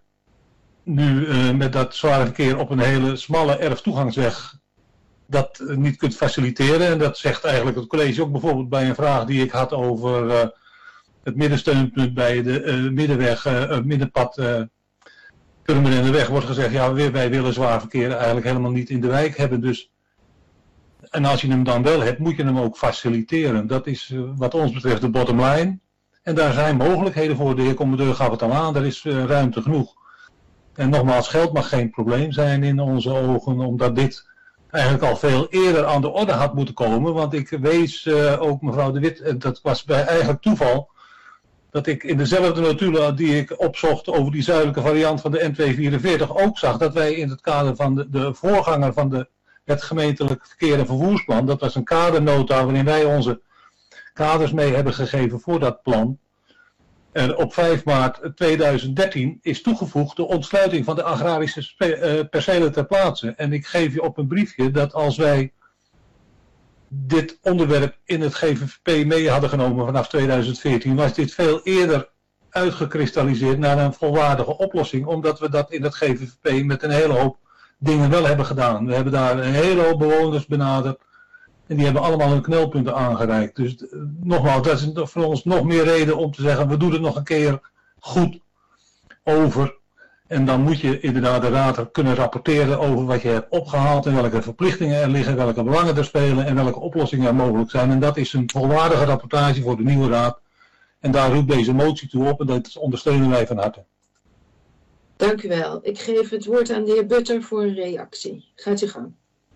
nu uh, met dat zware verkeer op een hele smalle erftoegangsweg dat uh, niet kunt faciliteren. En dat zegt eigenlijk het college ook bijvoorbeeld bij een vraag die ik had over uh, het middensteunpunt bij de uh, middenweg, uh, middenpad uh, Purmerende Weg. Wordt gezegd, ja, wij willen zwaar verkeer eigenlijk helemaal niet in de wijk hebben. Dus en als je hem dan wel hebt, moet je hem ook faciliteren. Dat is uh, wat ons betreft de bottom line. En daar zijn mogelijkheden voor. De heer commandeur gaf het al aan, er is uh, ruimte genoeg. En nogmaals, geld mag geen probleem zijn in onze ogen, omdat dit eigenlijk al veel eerder aan de orde had moeten komen. Want ik wees uh, ook mevrouw De Wit, en dat was bij eigenlijk toeval, dat ik in dezelfde notulen die ik opzocht over die zuidelijke variant van de N tweehonderdvierenveertig ook zag dat wij in het kader van de, de voorganger van de het gemeentelijk verkeer en vervoersplan, dat was een kadernota waarin wij onze kaders mee hebben gegeven voor dat plan. En op vijf maart tweeduizend dertien is toegevoegd de ontsluiting van de agrarische uh, percelen ter plaatse. En ik geef je op een briefje dat als wij dit onderwerp in het G V V P mee hadden genomen vanaf tweeduizend veertien, was dit veel eerder uitgekristalliseerd naar een volwaardige oplossing, omdat we dat in het G V V P met een hele hoop dingen wel hebben gedaan. We hebben daar een hele hoop bewoners benaderd. En die hebben allemaal hun knelpunten aangereikt. Dus uh, nogmaals, dat is voor ons nog meer reden om te zeggen, we doen het nog een keer goed over. En dan moet je inderdaad de raad kunnen rapporteren over wat je hebt opgehaald en welke verplichtingen er liggen, welke belangen er spelen en welke oplossingen er mogelijk zijn. En dat is een volwaardige rapportage voor de nieuwe raad. En daar roept deze motie toe op en dat ondersteunen wij van harte. Dank u wel. Ik geef het woord aan de heer Butter voor een reactie. Gaat u gang.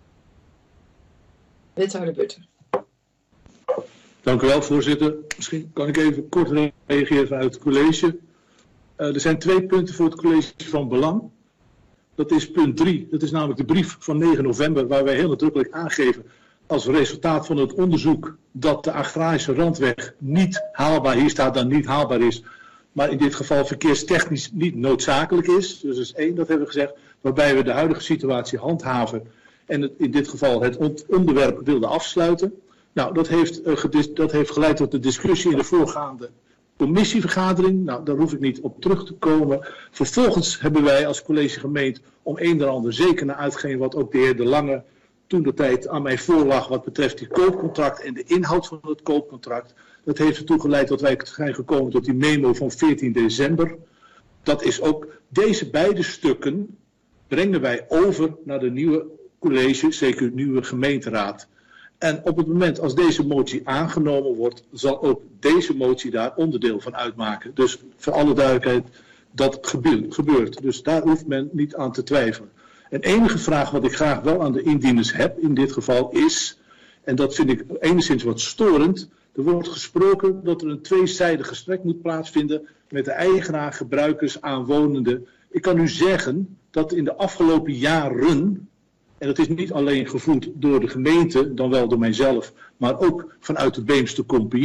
Wethouder Butter. Dank u wel, voorzitter. Misschien kan ik even kort reageren vanuit het college. Uh, er zijn twee punten voor het college van belang. Dat is punt drie. Dat is namelijk de brief van negen november waar wij heel nadrukkelijk aangeven als resultaat van het onderzoek dat de agrarische randweg niet haalbaar, hier staat dan niet haalbaar is, maar in dit geval verkeerstechnisch niet noodzakelijk is. Dus dat is één, dat hebben we gezegd, waarbij we de huidige situatie handhaven en het, in dit geval het onderwerp wilden afsluiten. Nou, dat heeft, uh, dat heeft geleid tot de discussie in de voorgaande commissievergadering. Nou, daar hoef ik niet op terug te komen. Vervolgens hebben wij als college gemeend om een en ander zeker naar uitgeen wat ook de heer De Lange toen de tijd aan mij voorlag wat betreft die koopcontract en de inhoud van het koopcontract. Dat heeft ertoe geleid dat wij zijn gekomen tot die memo van veertien december. Dat is ook, deze beide stukken brengen wij over naar de nieuwe college, zeker de nieuwe gemeenteraad. En op het moment als deze motie aangenomen wordt, zal ook deze motie daar onderdeel van uitmaken. Dus voor alle duidelijkheid, dat gebeurt. Dus daar hoeft men niet aan te twijfelen. Een enige vraag wat ik graag wel aan de indieners heb in dit geval is, en dat vind ik enigszins wat storend, er wordt gesproken dat er een tweezijdig gesprek moet plaatsvinden met de eigenaar, gebruikers, aanwonenden. Ik kan u zeggen dat in de afgelopen jaren, en dat is niet alleen gevoerd door de gemeente, dan wel door mijzelf, maar ook vanuit de Beemster Compagnie,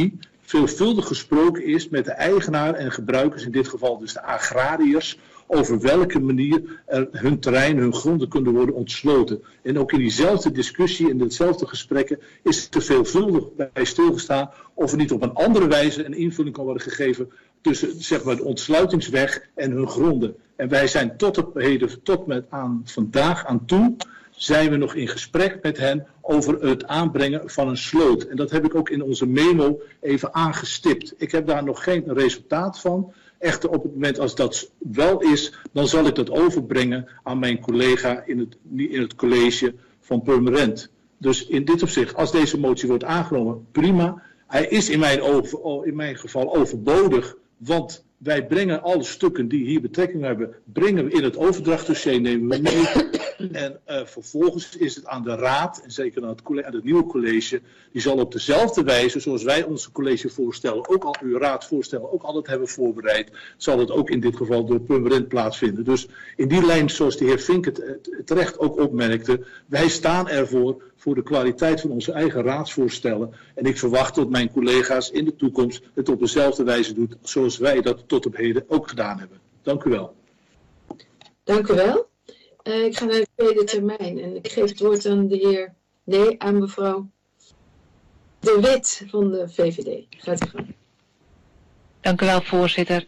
veelvuldig gesproken is met de eigenaar en gebruikers, in dit geval dus de agrariërs, over welke manier er hun terrein, hun gronden kunnen worden ontsloten. En ook in diezelfde discussie, in dezelfde gesprekken, is er veelvuldig bij stilgestaan of er niet op een andere wijze een invulling kan worden gegeven tussen, zeg maar, de ontsluitingsweg en hun gronden. En wij zijn tot op heden, tot met aan vandaag aan toe, zijn we nog in gesprek met hen over het aanbrengen van een sloot. En dat heb ik ook in onze memo even aangestipt. Ik heb daar nog geen resultaat van. Echter, op het moment als dat wel is, dan zal ik dat overbrengen aan mijn collega in het, in het college van Purmerend. Dus in dit opzicht, als deze motie wordt aangenomen, prima. Hij is in mijn, over, in mijn geval overbodig, want wij brengen alle stukken die hier betrekking hebben, brengen we in het overdrachtdossier, nemen we mee. En uh, vervolgens is het aan de raad, en zeker aan het, college, aan het nieuwe college, die zal op dezelfde wijze, zoals wij onze college voorstellen, ook al uw raad voorstellen, ook altijd hebben voorbereid, zal het ook in dit geval door Purmerend plaatsvinden. Dus in die lijn, zoals de heer Vink het terecht ook opmerkte, wij staan ervoor voor de kwaliteit van onze eigen raadsvoorstellen. En ik verwacht dat mijn collega's in de toekomst het op dezelfde wijze doen, zoals wij dat tot op heden ook gedaan hebben. Dank u wel. Dank u wel. Uh, ik ga naar de tweede termijn en ik geef het woord aan de heer, nee, aan mevrouw De Wit van de V V D. Gaat u gang. Dank u wel, voorzitter.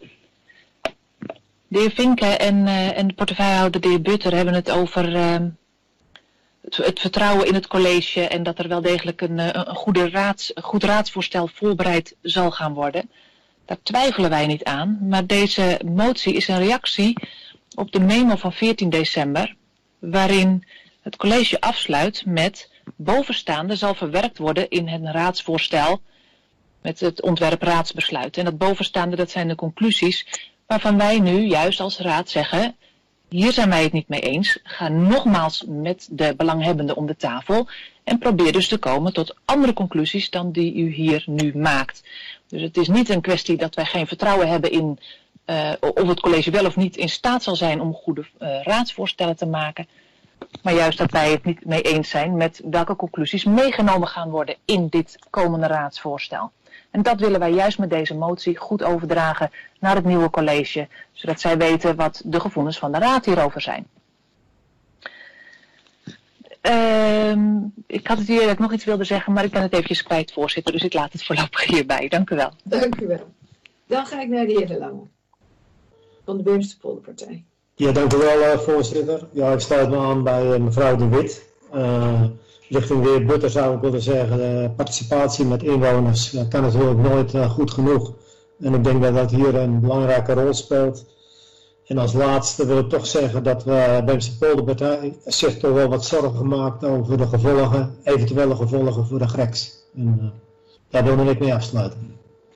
De heer Vinke en, uh, en de portefeuillehouder, de heer Butter, hebben het over uh, het, het vertrouwen in het college en dat er wel degelijk een, een, goede raads, een goed raadsvoorstel voorbereid zal gaan worden. Daar twijfelen wij niet aan, maar deze motie is een reactie op de memo van veertien december, waarin het college afsluit met bovenstaande zal verwerkt worden in het raadsvoorstel met het ontwerp raadsbesluit. En dat bovenstaande, dat zijn de conclusies waarvan wij nu juist als raad zeggen, hier zijn wij het niet mee eens, ga nogmaals met de belanghebbenden om de tafel en probeer dus te komen tot andere conclusies dan die u hier nu maakt. Dus het is niet een kwestie dat wij geen vertrouwen hebben in Uh, of het college wel of niet in staat zal zijn om goede uh, raadsvoorstellen te maken. Maar juist dat wij het niet mee eens zijn met welke conclusies meegenomen gaan worden in dit komende raadsvoorstel. En dat willen wij juist met deze motie goed overdragen naar het nieuwe college. Zodat zij weten wat de gevoelens van de raad hierover zijn. Uh, ik had het hier dat ik nog iets wilde zeggen, maar ik ben het eventjes kwijt, voorzitter. Dus ik laat het voorlopig hierbij. Dank u wel. Dank u wel. Dan ga ik naar de heer De Lange van de Beemster-Polderpartij. Ja, dank u wel, uh, voorzitter. Ja, ik sluit me aan bij uh, mevrouw De Wit. Uh, richting de heer Butter zou ik willen zeggen, de participatie met inwoners uh, kan natuurlijk nooit uh, goed genoeg. En ik denk dat dat hier een belangrijke rol speelt. En als laatste wil ik toch zeggen dat we Beemster-Polderpartij zich toch wel wat zorgen maakt over de gevolgen, eventuele gevolgen voor de G R E C's. En uh, daar wil ik mee afsluiten.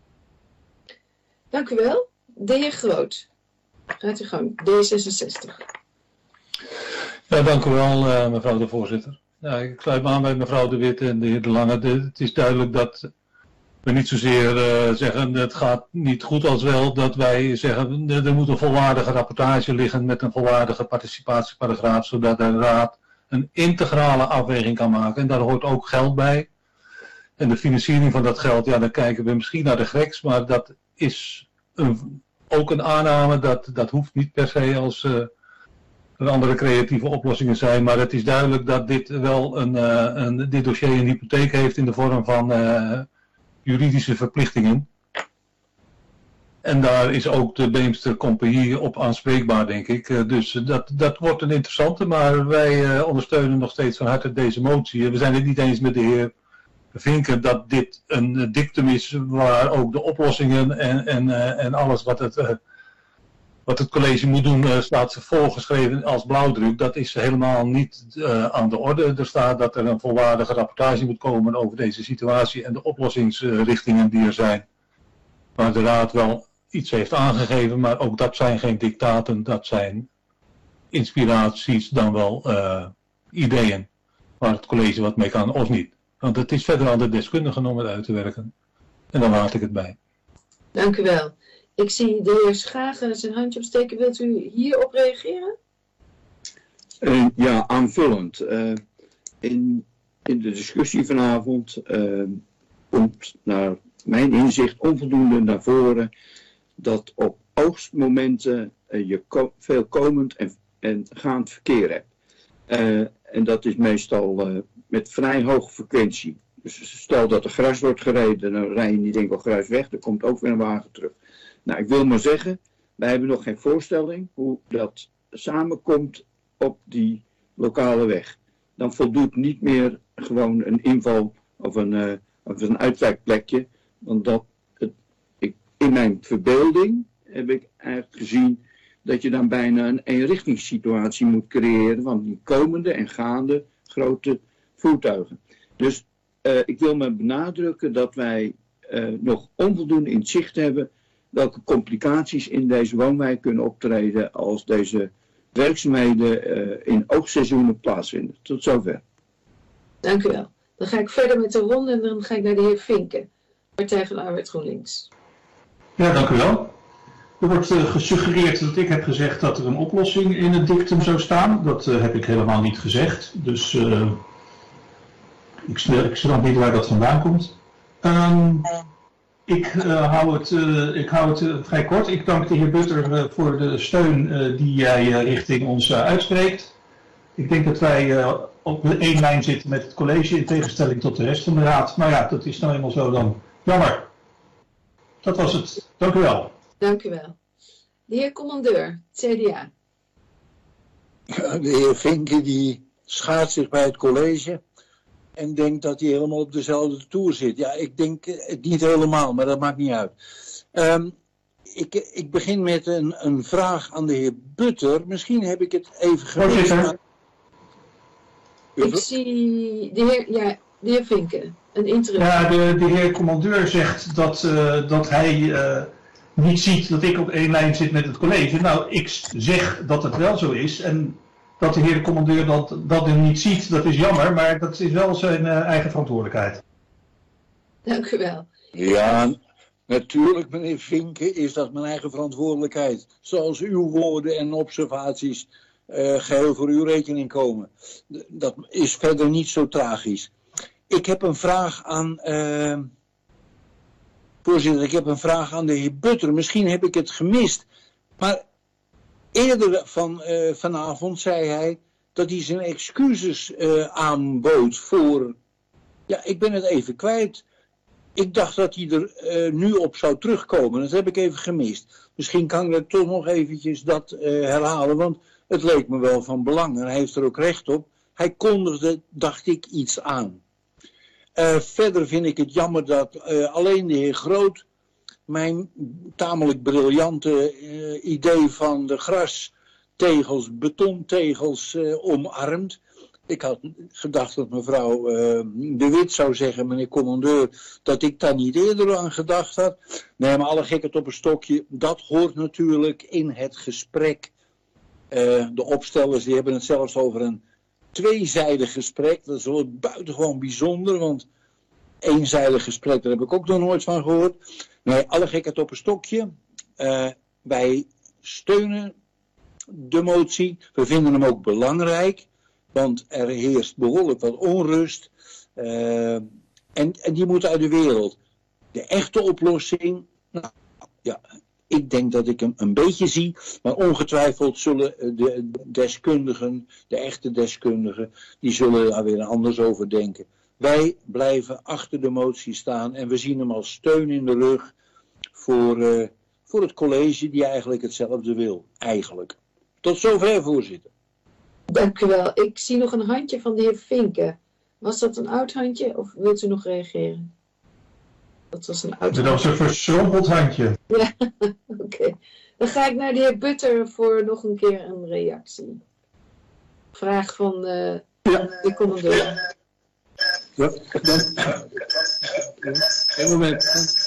Dank u wel. De heer Groot. Gaat u gang. D zesenzestig. Ja, dank u wel, uh, mevrouw de voorzitter. Ja, ik sluit me aan bij mevrouw De Wit en de heer De Lange. De, het is duidelijk dat we niet zozeer uh, zeggen het gaat niet goed als wel dat wij zeggen er moet een volwaardige rapportage liggen met een volwaardige participatieparagraaf, zodat de raad een integrale afweging kan maken. En daar hoort ook geld bij. En de financiering van dat geld, ja, dan kijken we misschien naar de G R E C's, maar dat is een, ook een aanname, dat, dat hoeft niet per se als uh, er andere creatieve oplossingen zijn, maar het is duidelijk dat dit wel een, uh, een dit dossier een hypotheek heeft in de vorm van uh, juridische verplichtingen. En daar is ook de Beemster Compagnie op aanspreekbaar, denk ik. Uh, dus dat, dat wordt een interessante, maar wij uh, ondersteunen nog steeds van harte deze motie. We zijn het niet eens met de heer Vinken dat dit een dictum is waar ook de oplossingen en, en, uh, en alles wat het, uh, wat het college moet doen uh, staat voorgeschreven als blauwdruk. Dat is helemaal niet uh, aan de orde. Er staat dat er een volwaardige rapportage moet komen over deze situatie en de oplossingsrichtingen die er zijn. Waar de raad wel iets heeft aangegeven, maar ook dat zijn geen dictaten, dat zijn inspiraties dan wel uh, ideeën waar het college wat mee kan of niet. Want het is verder aan de deskundigen om het uit te werken. En dan laat ik het bij. Dank u wel. Ik zie de heer Schagen zijn handje opsteken. Wilt u hierop reageren? Uh, ja, aanvullend. Uh, in, in de discussie vanavond uh, komt naar mijn inzicht onvoldoende naar voren dat op oogstmomenten uh, je ko- veel komend en, en gaand verkeer hebt. Uh, en dat is meestal uh, met vrij hoge frequentie. Dus stel dat er gras wordt gereden, dan rij je niet enkel gras weg, er komt ook weer een wagen terug. Nou, ik wil maar zeggen, wij hebben nog geen voorstelling hoe dat samenkomt op die lokale weg. Dan voldoet niet meer gewoon een inval of een, uh, of een uitwijkplekje. Want dat, het, ik, in mijn verbeelding heb ik eigenlijk gezien dat je dan bijna een eenrichtingssituatie moet creëren van die komende en gaande grote voertuigen. Dus uh, ik wil maar benadrukken dat wij uh, nog onvoldoende in het zicht hebben welke complicaties in deze woonwijk kunnen optreden als deze werkzaamheden uh, in oogseizoenen plaatsvinden. Tot zover. Dank u wel. Dan ga ik verder met de ronde en dan ga ik naar de heer Vinken, Partij van de Arbeid GroenLinks. Ja, dank u wel. Er wordt uh, gesuggereerd dat ik heb gezegd dat er een oplossing in het dictum zou staan. Dat uh, heb ik helemaal niet gezegd. Dus uh, ik, ik snap niet waar dat vandaan komt. Um, ik, uh, hou het, uh, ik hou het uh, vrij kort. Ik dank de heer Butter uh, voor de steun uh, die jij uh, richting ons uh, uitspreekt. Ik denk dat wij uh, op één lijn zitten met het college in tegenstelling tot de rest van de raad. Maar ja, dat is nou eenmaal zo dan. Jammer. Dat was het. Dank u wel. Dank u wel. De heer commandeur, C D A. Ja, de heer Vinken die schaadt zich bij het college en denkt dat hij helemaal op dezelfde toer zit. Ja, ik denk het niet helemaal, maar dat maakt niet uit. Um, ik, ik begin met een, een vraag aan de heer Butter. Misschien heb ik het even gemist. Maar... Ik zie de heer, ja, de heer Vinken, een interim. Ja, de, de heer commandeur zegt dat, uh, dat hij uh, niet ziet dat ik op één lijn zit met het college. Nou, ik zeg dat het wel zo is en dat de heer de commandeur dat, dat niet ziet, dat is jammer, maar dat is wel zijn uh, eigen verantwoordelijkheid. Dank u wel. Ja, natuurlijk meneer Vinken is dat mijn eigen verantwoordelijkheid. Zoals uw woorden en observaties uh, geheel voor uw rekening komen. Dat is verder niet zo tragisch. Ik heb een vraag aan... Uh, voorzitter, ik heb een vraag aan de heer Butter. Misschien heb ik het gemist. Maar eerder van, uh, vanavond zei hij dat hij zijn excuses uh, aanbood voor... Ja, ik ben het even kwijt. Ik dacht dat hij er uh, nu op zou terugkomen. Dat heb ik even gemist. Misschien kan ik toch nog eventjes dat uh, herhalen, want het leek me wel van belang. En hij heeft er ook recht op. Hij kondigde, dacht ik, iets aan. Uh, verder vind ik het jammer dat uh, alleen de heer Groot mijn tamelijk briljante uh, idee van de grastegels, betontegels uh, omarmt. Ik had gedacht dat mevrouw uh, De Wit zou zeggen, meneer commandeur, dat ik daar niet eerder aan gedacht had. Nee, maar alle gekheid op een stokje, dat hoort natuurlijk in het gesprek. Uh, de opstellers die hebben het zelfs over een tweezijdig gesprek. Dat is wel buitengewoon bijzonder, want eenzijdig gesprek, daar heb ik ook nog nooit van gehoord. Nee, alle gekheid op een stokje. Uh, wij steunen de motie. We vinden hem ook belangrijk, want er heerst behoorlijk wat onrust. Uh, en, en die moet uit de wereld. De echte oplossing, nou ja, ik denk dat ik hem een beetje zie, maar ongetwijfeld zullen de deskundigen, de echte deskundigen, die zullen daar weer anders over denken. Wij blijven achter de motie staan en we zien hem als steun in de rug voor, uh, voor het college die eigenlijk hetzelfde wil, eigenlijk. Tot zover, voorzitter. Dank u wel. Ik zie nog een handje van de heer Vinken. Was dat een oud handje of wilt u nog reageren? Dat was een oud handje. Dat was een verschrompeld handje. Ja, oké. Okay. Dan ga ik naar de heer Butter voor nog een keer een reactie. Vraag van uh, ja. de commandeur. Ja, dan... Een moment.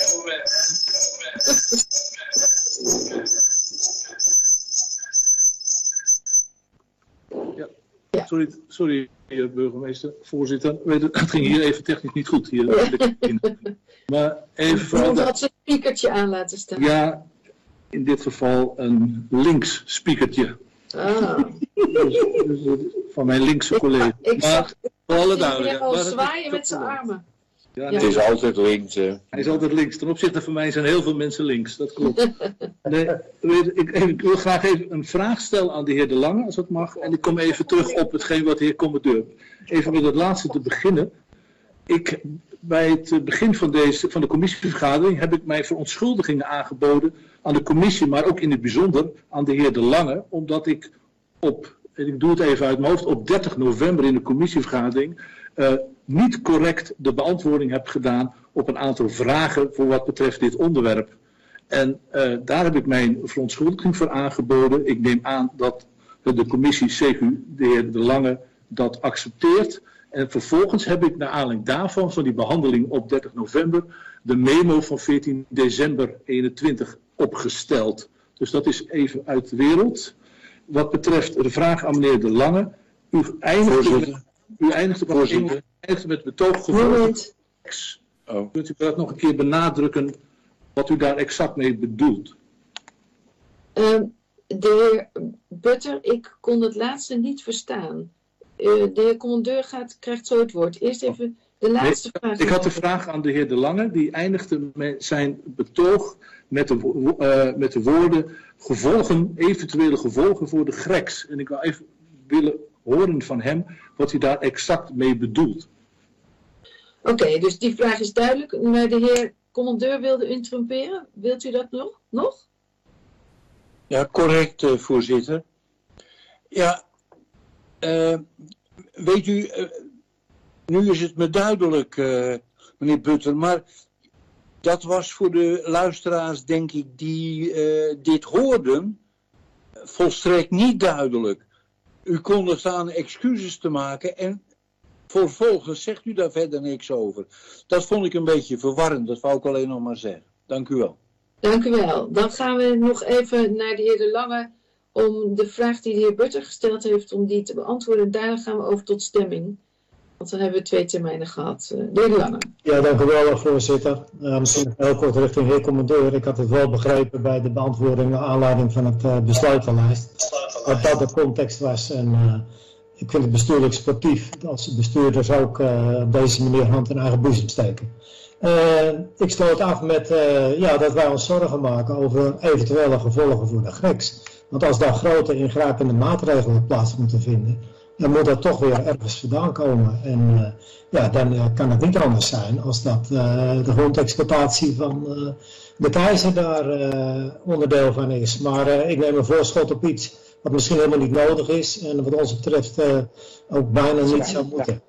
Ja. Ja. Sorry, sorry, heer burgemeester, voorzitter. Het ging hier even technisch niet goed. Hier. Ja. Maar even vooral... Je had zijn speakertje aan laten staan. Ja, in dit geval een links speakertje. Ah. Dus, dus, van mijn linkse collega. Ik zag, maar, voor alle duidelijkheid. Hij al zwaaien met zijn armen. Ja, Het nee, is altijd links, hè. hij is altijd links. Ten opzichte van mij zijn heel veel mensen links. Dat klopt. Nee, ik, ik wil graag even een vraag stellen aan de heer De Lange, als dat mag. En ik kom even terug op hetgeen wat de heer Commandeur. Even met het laatste te beginnen. Ik, bij het begin van, deze, van de commissievergadering heb ik mijn verontschuldigingen aangeboden aan de commissie, maar ook in het bijzonder aan de heer De Lange, omdat ik op, en ik doe het even uit mijn hoofd, op dertig november in de commissievergadering uh, niet correct de beantwoording heb gedaan op een aantal vragen voor wat betreft dit onderwerp. En uh, daar heb ik mijn verontschuldiging voor aangeboden. Ik neem aan dat de commissie C U, de heer De Lange, dat accepteert. En vervolgens heb ik naar aanleiding daarvan, van die behandeling op dertig november, de memo van veertien december eenentwintig opgesteld. Dus dat is even uit de wereld. Wat betreft de vraag aan meneer De Lange, u eindigt met, u eindigt met, u eindigt met betooggevolgen. Oh. Kunt u dat nog een keer benadrukken wat u daar exact mee bedoelt? Uh, de heer Butter, ik kon het laatste niet verstaan. Uh, de heer commandeur gaat, krijgt zo het woord. Eerst even de laatste nee, vraag. Ik had de vraag aan de heer De Lange. Die eindigde met zijn betoog met de, uh, met de woorden gevolgen, eventuele gevolgen voor de G R E C's. En ik wil even willen horen van hem wat hij daar exact mee bedoelt. Oké, okay, dus die vraag is duidelijk. Maar de heer commandeur wilde interrumperen. Wilt u dat nog? nog? Ja, correct, uh, voorzitter. Ja, uh, weet u, uh, nu is het me duidelijk, uh, meneer Butter, maar dat was voor de luisteraars, denk ik, die uh, dit hoorden, volstrekt niet duidelijk. U kondigt aan excuses te maken en vervolgens zegt u daar verder niks over. Dat vond ik een beetje verwarrend, dat wou ik alleen nog maar zeggen. Dank u wel. Dank u wel. Dan gaan we nog even naar de heer De Lange om de vraag die de heer Butter gesteld heeft, om die te beantwoorden. Daarna gaan we over tot stemming. Want dan hebben we twee termijnen gehad. De heer De Lange. Ja, dank u wel, voorzitter. Uh, misschien heel kort richting de heer commandeur. Ik had het wel begrepen bij de beantwoording naar aanleiding van het uh, besluitenlijst. Dat dat de context was. En uh, ik vind het bestuurlijk sportief als bestuurders ook uh, op deze manier hand in eigen boezem steken. Uh, ik sloot af met uh, ja, dat wij ons zorgen maken over eventuele gevolgen voor de G R E C's. Want als daar grote ingrijpende maatregelen plaats moeten vinden, dan moet dat toch weer ergens vandaan komen. En uh, ja, dan uh, kan het niet anders zijn als dat uh, de grondexploitatie van uh, de keizer daar uh, onderdeel van is. Maar uh, ik neem een voorschot op iets wat misschien helemaal niet nodig is en wat ons betreft uh, ook bijna niet zou moeten.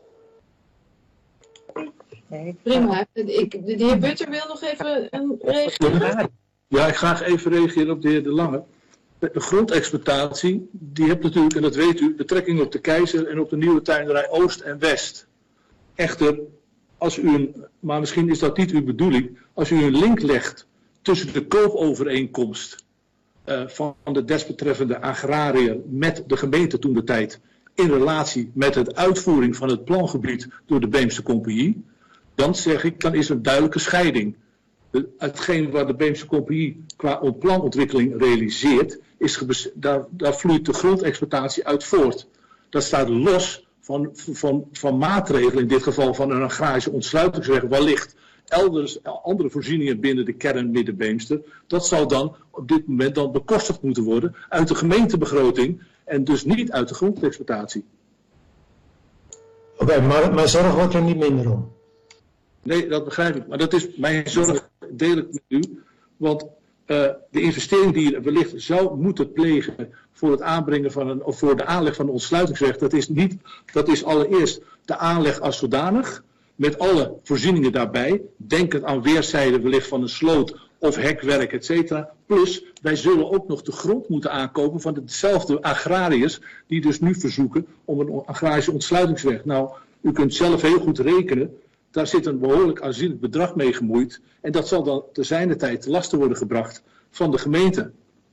Prima. Ik, de heer Butter wil nog even een reageren. Ja, ik ga even reageren op de heer De Lange. De grondexploitatie, die heeft natuurlijk, en dat weet u, betrekking op de keizer en op de nieuwe tuinderij Oost en West. Echter, als u een, maar misschien is dat niet uw bedoeling, als u een link legt tussen de koopovereenkomst uh, van de desbetreffende agrariër met de gemeente toentertijd in relatie met de uitvoering van het plangebied door de Beemse Compagnie, dan zeg ik, dan is er een duidelijke scheiding. Hetgeen waar de Beemse Compagnie qua planontwikkeling realiseert, is daar, daar vloeit de grondexploitatie uit voort. Dat staat los van, van, van maatregelen, in dit geval van een agrarische ontsluitingsweg, wellicht elders andere voorzieningen binnen de kern Middenbeemster. Dat zal dan op dit moment dan bekostigd moeten worden uit de gemeentebegroting en dus niet uit de grondexploitatie. Oké, okay, maar mijn zorg wordt er niet minder om. Nee, dat begrijp ik. Maar dat is mijn zorg, deel ik met u. Want uh, de investering die je wellicht zou moeten plegen voor het aanbrengen van een, of voor de aanleg van de ontsluitingsweg, dat is niet, dat is allereerst de aanleg als zodanig, met alle voorzieningen daarbij, denkend aan weerszijden wellicht van een sloot of hekwerk, et cetera. Plus, wij zullen ook nog de grond moeten aankopen van dezelfde agrariërs die dus nu verzoeken om een agrarische ontsluitingsweg. Nou, u kunt zelf heel goed rekenen. Daar zit een behoorlijk aanzienlijk bedrag mee gemoeid. En dat zal dan te zijner tijd te lasten worden gebracht van de gemeente.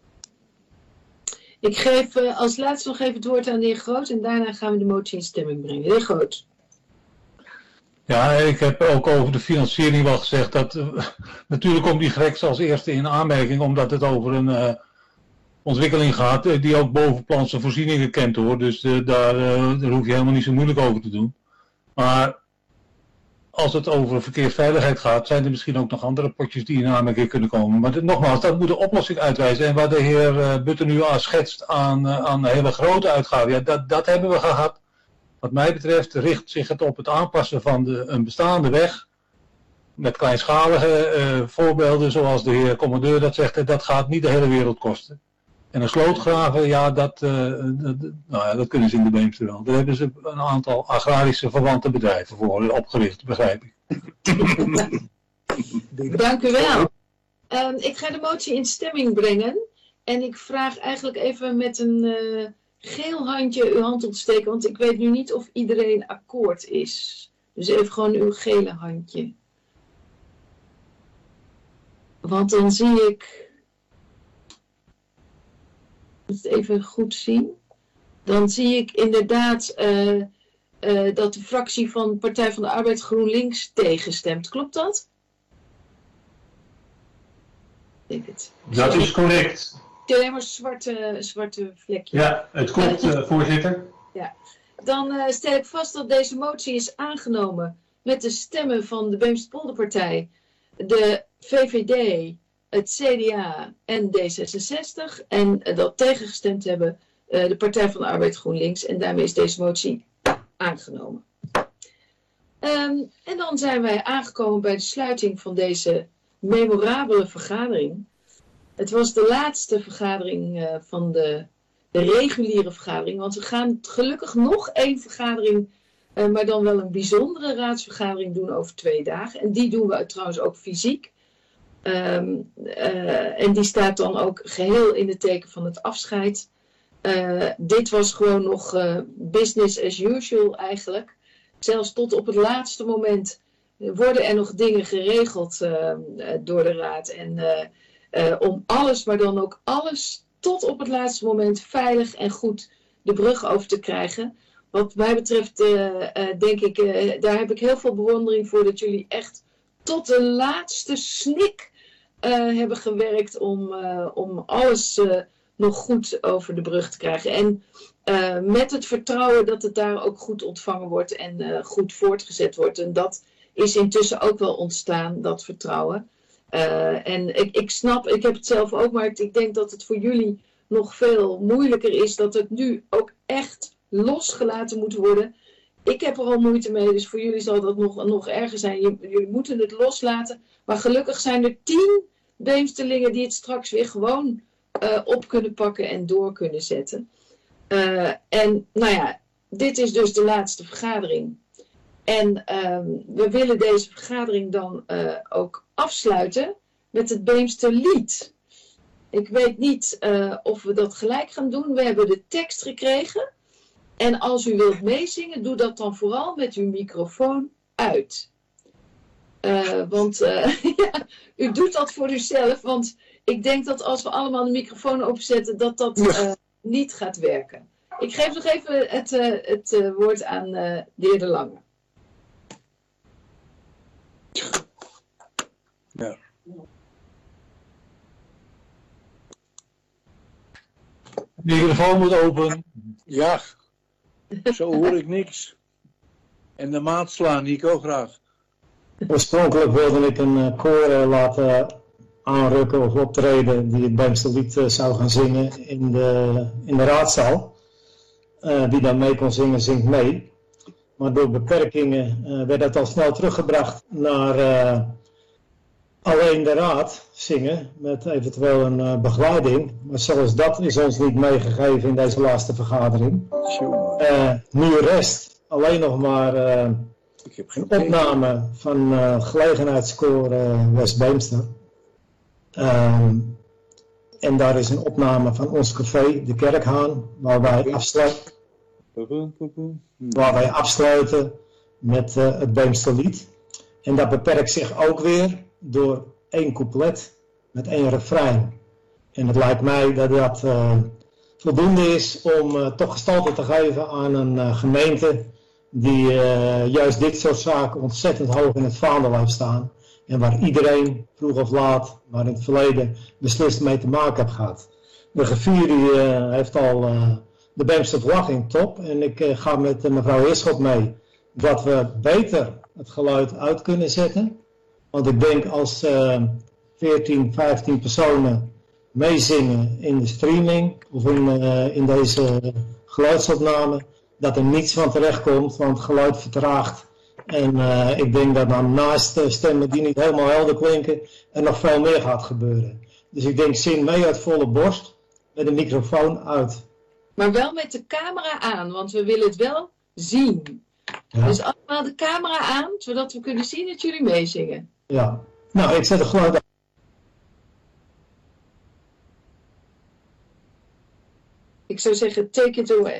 Ik geef uh, als laatste nog even het woord aan de heer Groot. En daarna gaan we de motie in stemming brengen. De heer Groot. Ja, ik heb ook over de financiering wel gezegd. Dat uh, natuurlijk komt die G R E C's als eerste in aanmerking. Omdat het over een uh, ontwikkeling gaat uh, die ook bovenplanse voorzieningen kent hoor. Dus uh, daar, uh, daar hoef je helemaal niet zo moeilijk over te doen. Maar als het over verkeersveiligheid gaat, zijn er misschien ook nog andere potjes die in aanmerking kunnen komen. Maar nogmaals, dat moet de oplossing uitwijzen. En waar de heer uh, Butten nu aan schetst aan, uh, aan hele grote uitgaven, ja, dat, dat hebben we gehad. Wat mij betreft richt zich het op het aanpassen van de, een bestaande weg. Met kleinschalige uh, voorbeelden, zoals de heer commandeur dat zegt, dat gaat niet de hele wereld kosten. En een sloot graven, ja, dat, uh, dat, nou ja, dat kunnen ze in de Beemster wel. Daar hebben ze een aantal agrarische verwante bedrijven voor opgericht, begrijp ik. Dank u wel. Um, ik ga de motie in stemming brengen. En ik vraag eigenlijk even met een uh, geel handje uw hand op te steken, want ik weet nu niet of iedereen akkoord is. Dus even gewoon uw gele handje. Want dan zie ik... Ik moet het even goed zien. Dan zie ik inderdaad uh, uh, dat de fractie van Partij van de Arbeid GroenLinks tegenstemt. Klopt dat? Ik denk het. Dat is correct. Ik zie alleen maar zwarte, zwarte vlekjes. Ja, het klopt, uh, voorzitter. Ja. Dan uh, stel ik vast dat deze motie is aangenomen met de stemmen van de Beemster-Polderpartij, de V V D, het C D A en D zesenzestig. En uh, dat tegengestemd hebben uh, de Partij van de Arbeid GroenLinks. En daarmee is deze motie aangenomen. Um, en dan zijn wij aangekomen bij de sluiting van deze memorabele vergadering. Het was de laatste vergadering uh, van de, de reguliere vergadering. Want we gaan gelukkig nog één vergadering, uh, maar dan wel een bijzondere raadsvergadering doen over twee dagen. En die doen we trouwens ook fysiek. Um, uh, en die staat dan ook geheel in het teken van het afscheid. Uh, dit was gewoon nog uh, business as usual eigenlijk. Zelfs tot op het laatste moment worden er nog dingen geregeld uh, door de raad. En uh, uh, om alles, maar dan ook alles, tot op het laatste moment veilig en goed de brug over te krijgen. Wat mij betreft uh, uh, denk ik, uh, daar heb ik heel veel bewondering voor dat jullie echt tot de laatste snik uh, hebben gewerkt om, uh, om alles uh, nog goed over de brug te krijgen. En uh, met het vertrouwen dat het daar ook goed ontvangen wordt en uh, goed voortgezet wordt. En dat is intussen ook wel ontstaan, dat vertrouwen. Uh, en ik, ik snap, ik heb het zelf ook, maar ik denk dat het voor jullie nog veel moeilijker is. Dat het nu ook echt losgelaten moet worden. Ik heb er al moeite mee, dus voor jullie zal dat nog, nog erger zijn. Jullie moeten het loslaten. Maar gelukkig zijn er tien Beemsterlingen die het straks weer gewoon uh, op kunnen pakken en door kunnen zetten. Uh, en nou ja, dit is dus de laatste vergadering. En um, we willen deze vergadering dan uh, ook afsluiten met het Beemsterlied. Ik weet niet uh, of we dat gelijk gaan doen. We hebben de tekst gekregen. En als u wilt meezingen, doe dat dan vooral met uw microfoon uit. Uh, want uh, ja, u doet dat voor uzelf. Want ik denk dat als we allemaal de microfoon openzetten, dat dat uh, niet gaat werken. Ik geef nog even het, uh, het uh, woord aan uh, de heer De Lange. Ja. De microfoon moet open. Ja, zo hoor ik niks. En de maat slaan, Nico, graag. Oorspronkelijk wilde ik een uh, koor uh, laten aanrukken of optreden die het Beemsterlied uh, zou gaan zingen in de, in de raadzaal. Uh, die dan mee kon zingen, zingt mee. Maar door beperkingen uh, werd dat al snel teruggebracht naar uh, alleen de raad zingen, met eventueel een uh, begeleiding. Maar zelfs dat is ons niet meegegeven in deze laatste vergadering. Uh, nu rest alleen nog maar uh, Ik heb geen een opname van uh, gelegenheidskoor uh, West-Beemster. Um, en daar is een opname van ons café, de Kerkhaan, waar wij afsluiten. Waar wij afsluiten met uh, het Beemsterlied. En dat beperkt zich ook weer door één couplet met één refrein. En het lijkt mij dat dat uh, voldoende is om uh, toch gestalte te geven aan een uh, gemeente die uh, juist dit soort zaken ontzettend hoog in het vaandel heeft staan. En waar iedereen vroeg of laat, waar in het verleden beslist mee te maken heeft gehad. De griffier die, uh, heeft al uh, de Beemster vlag in top. En ik uh, ga met uh, mevrouw Heerschop mee dat we beter het geluid uit kunnen zetten. Want ik denk als uh, veertien, vijftien personen meezingen in de streaming of in, uh, in deze geluidsopname, dat er niets van terecht komt, want het geluid vertraagt. En uh, ik denk dat dan naast de stemmen die niet helemaal helder klinken, er nog veel meer gaat gebeuren. Dus ik denk, zing mee uit volle borst, met de microfoon uit. Maar wel met de camera aan, want we willen het wel zien. Ja. Dus allemaal de camera aan, zodat we kunnen zien dat jullie meezingen. Ja, nou ik zet het geluid aan. Ik zou zeggen, take it away.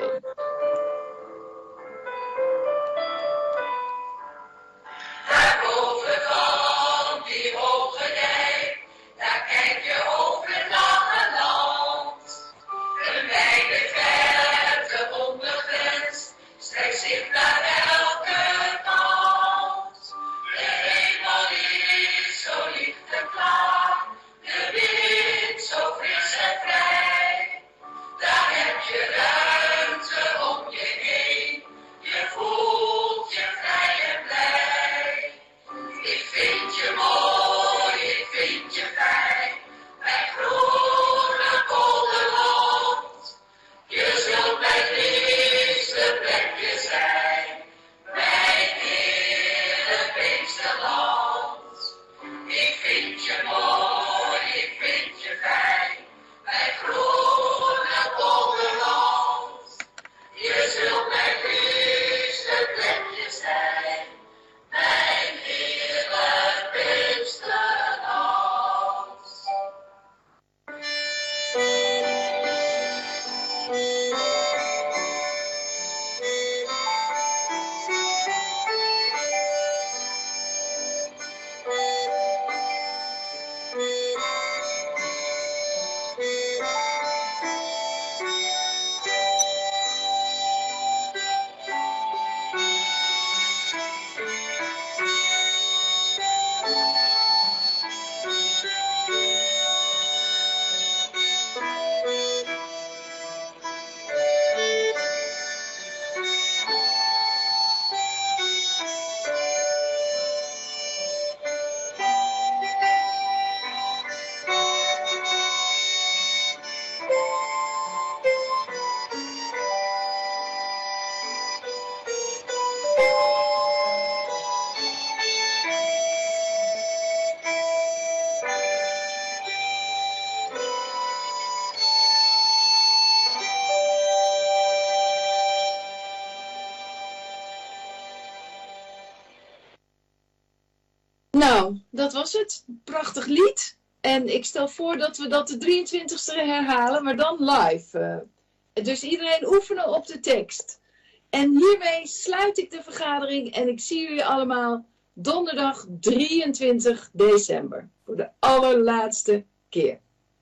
Nou, dat was het. Prachtig lied. En ik stel voor dat we dat de drieëntwintigste herhalen, maar dan live. Uh, dus iedereen oefenen op de tekst. En hiermee sluit ik de vergadering en ik zie jullie allemaal donderdag drieëntwintig december. Voor de allerlaatste keer.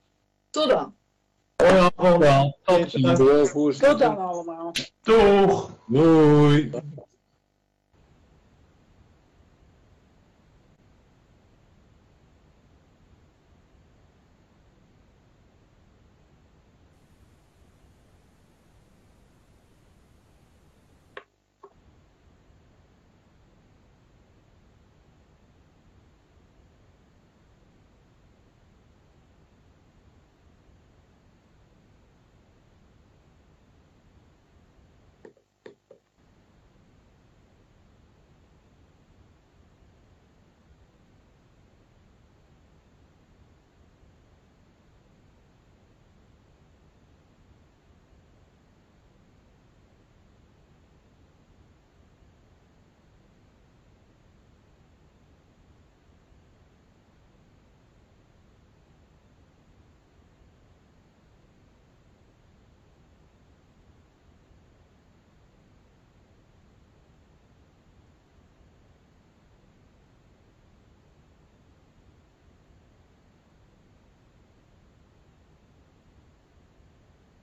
Tot dan. Hoi allemaal. Tot dan. Tot dan allemaal. Doeg. Doei.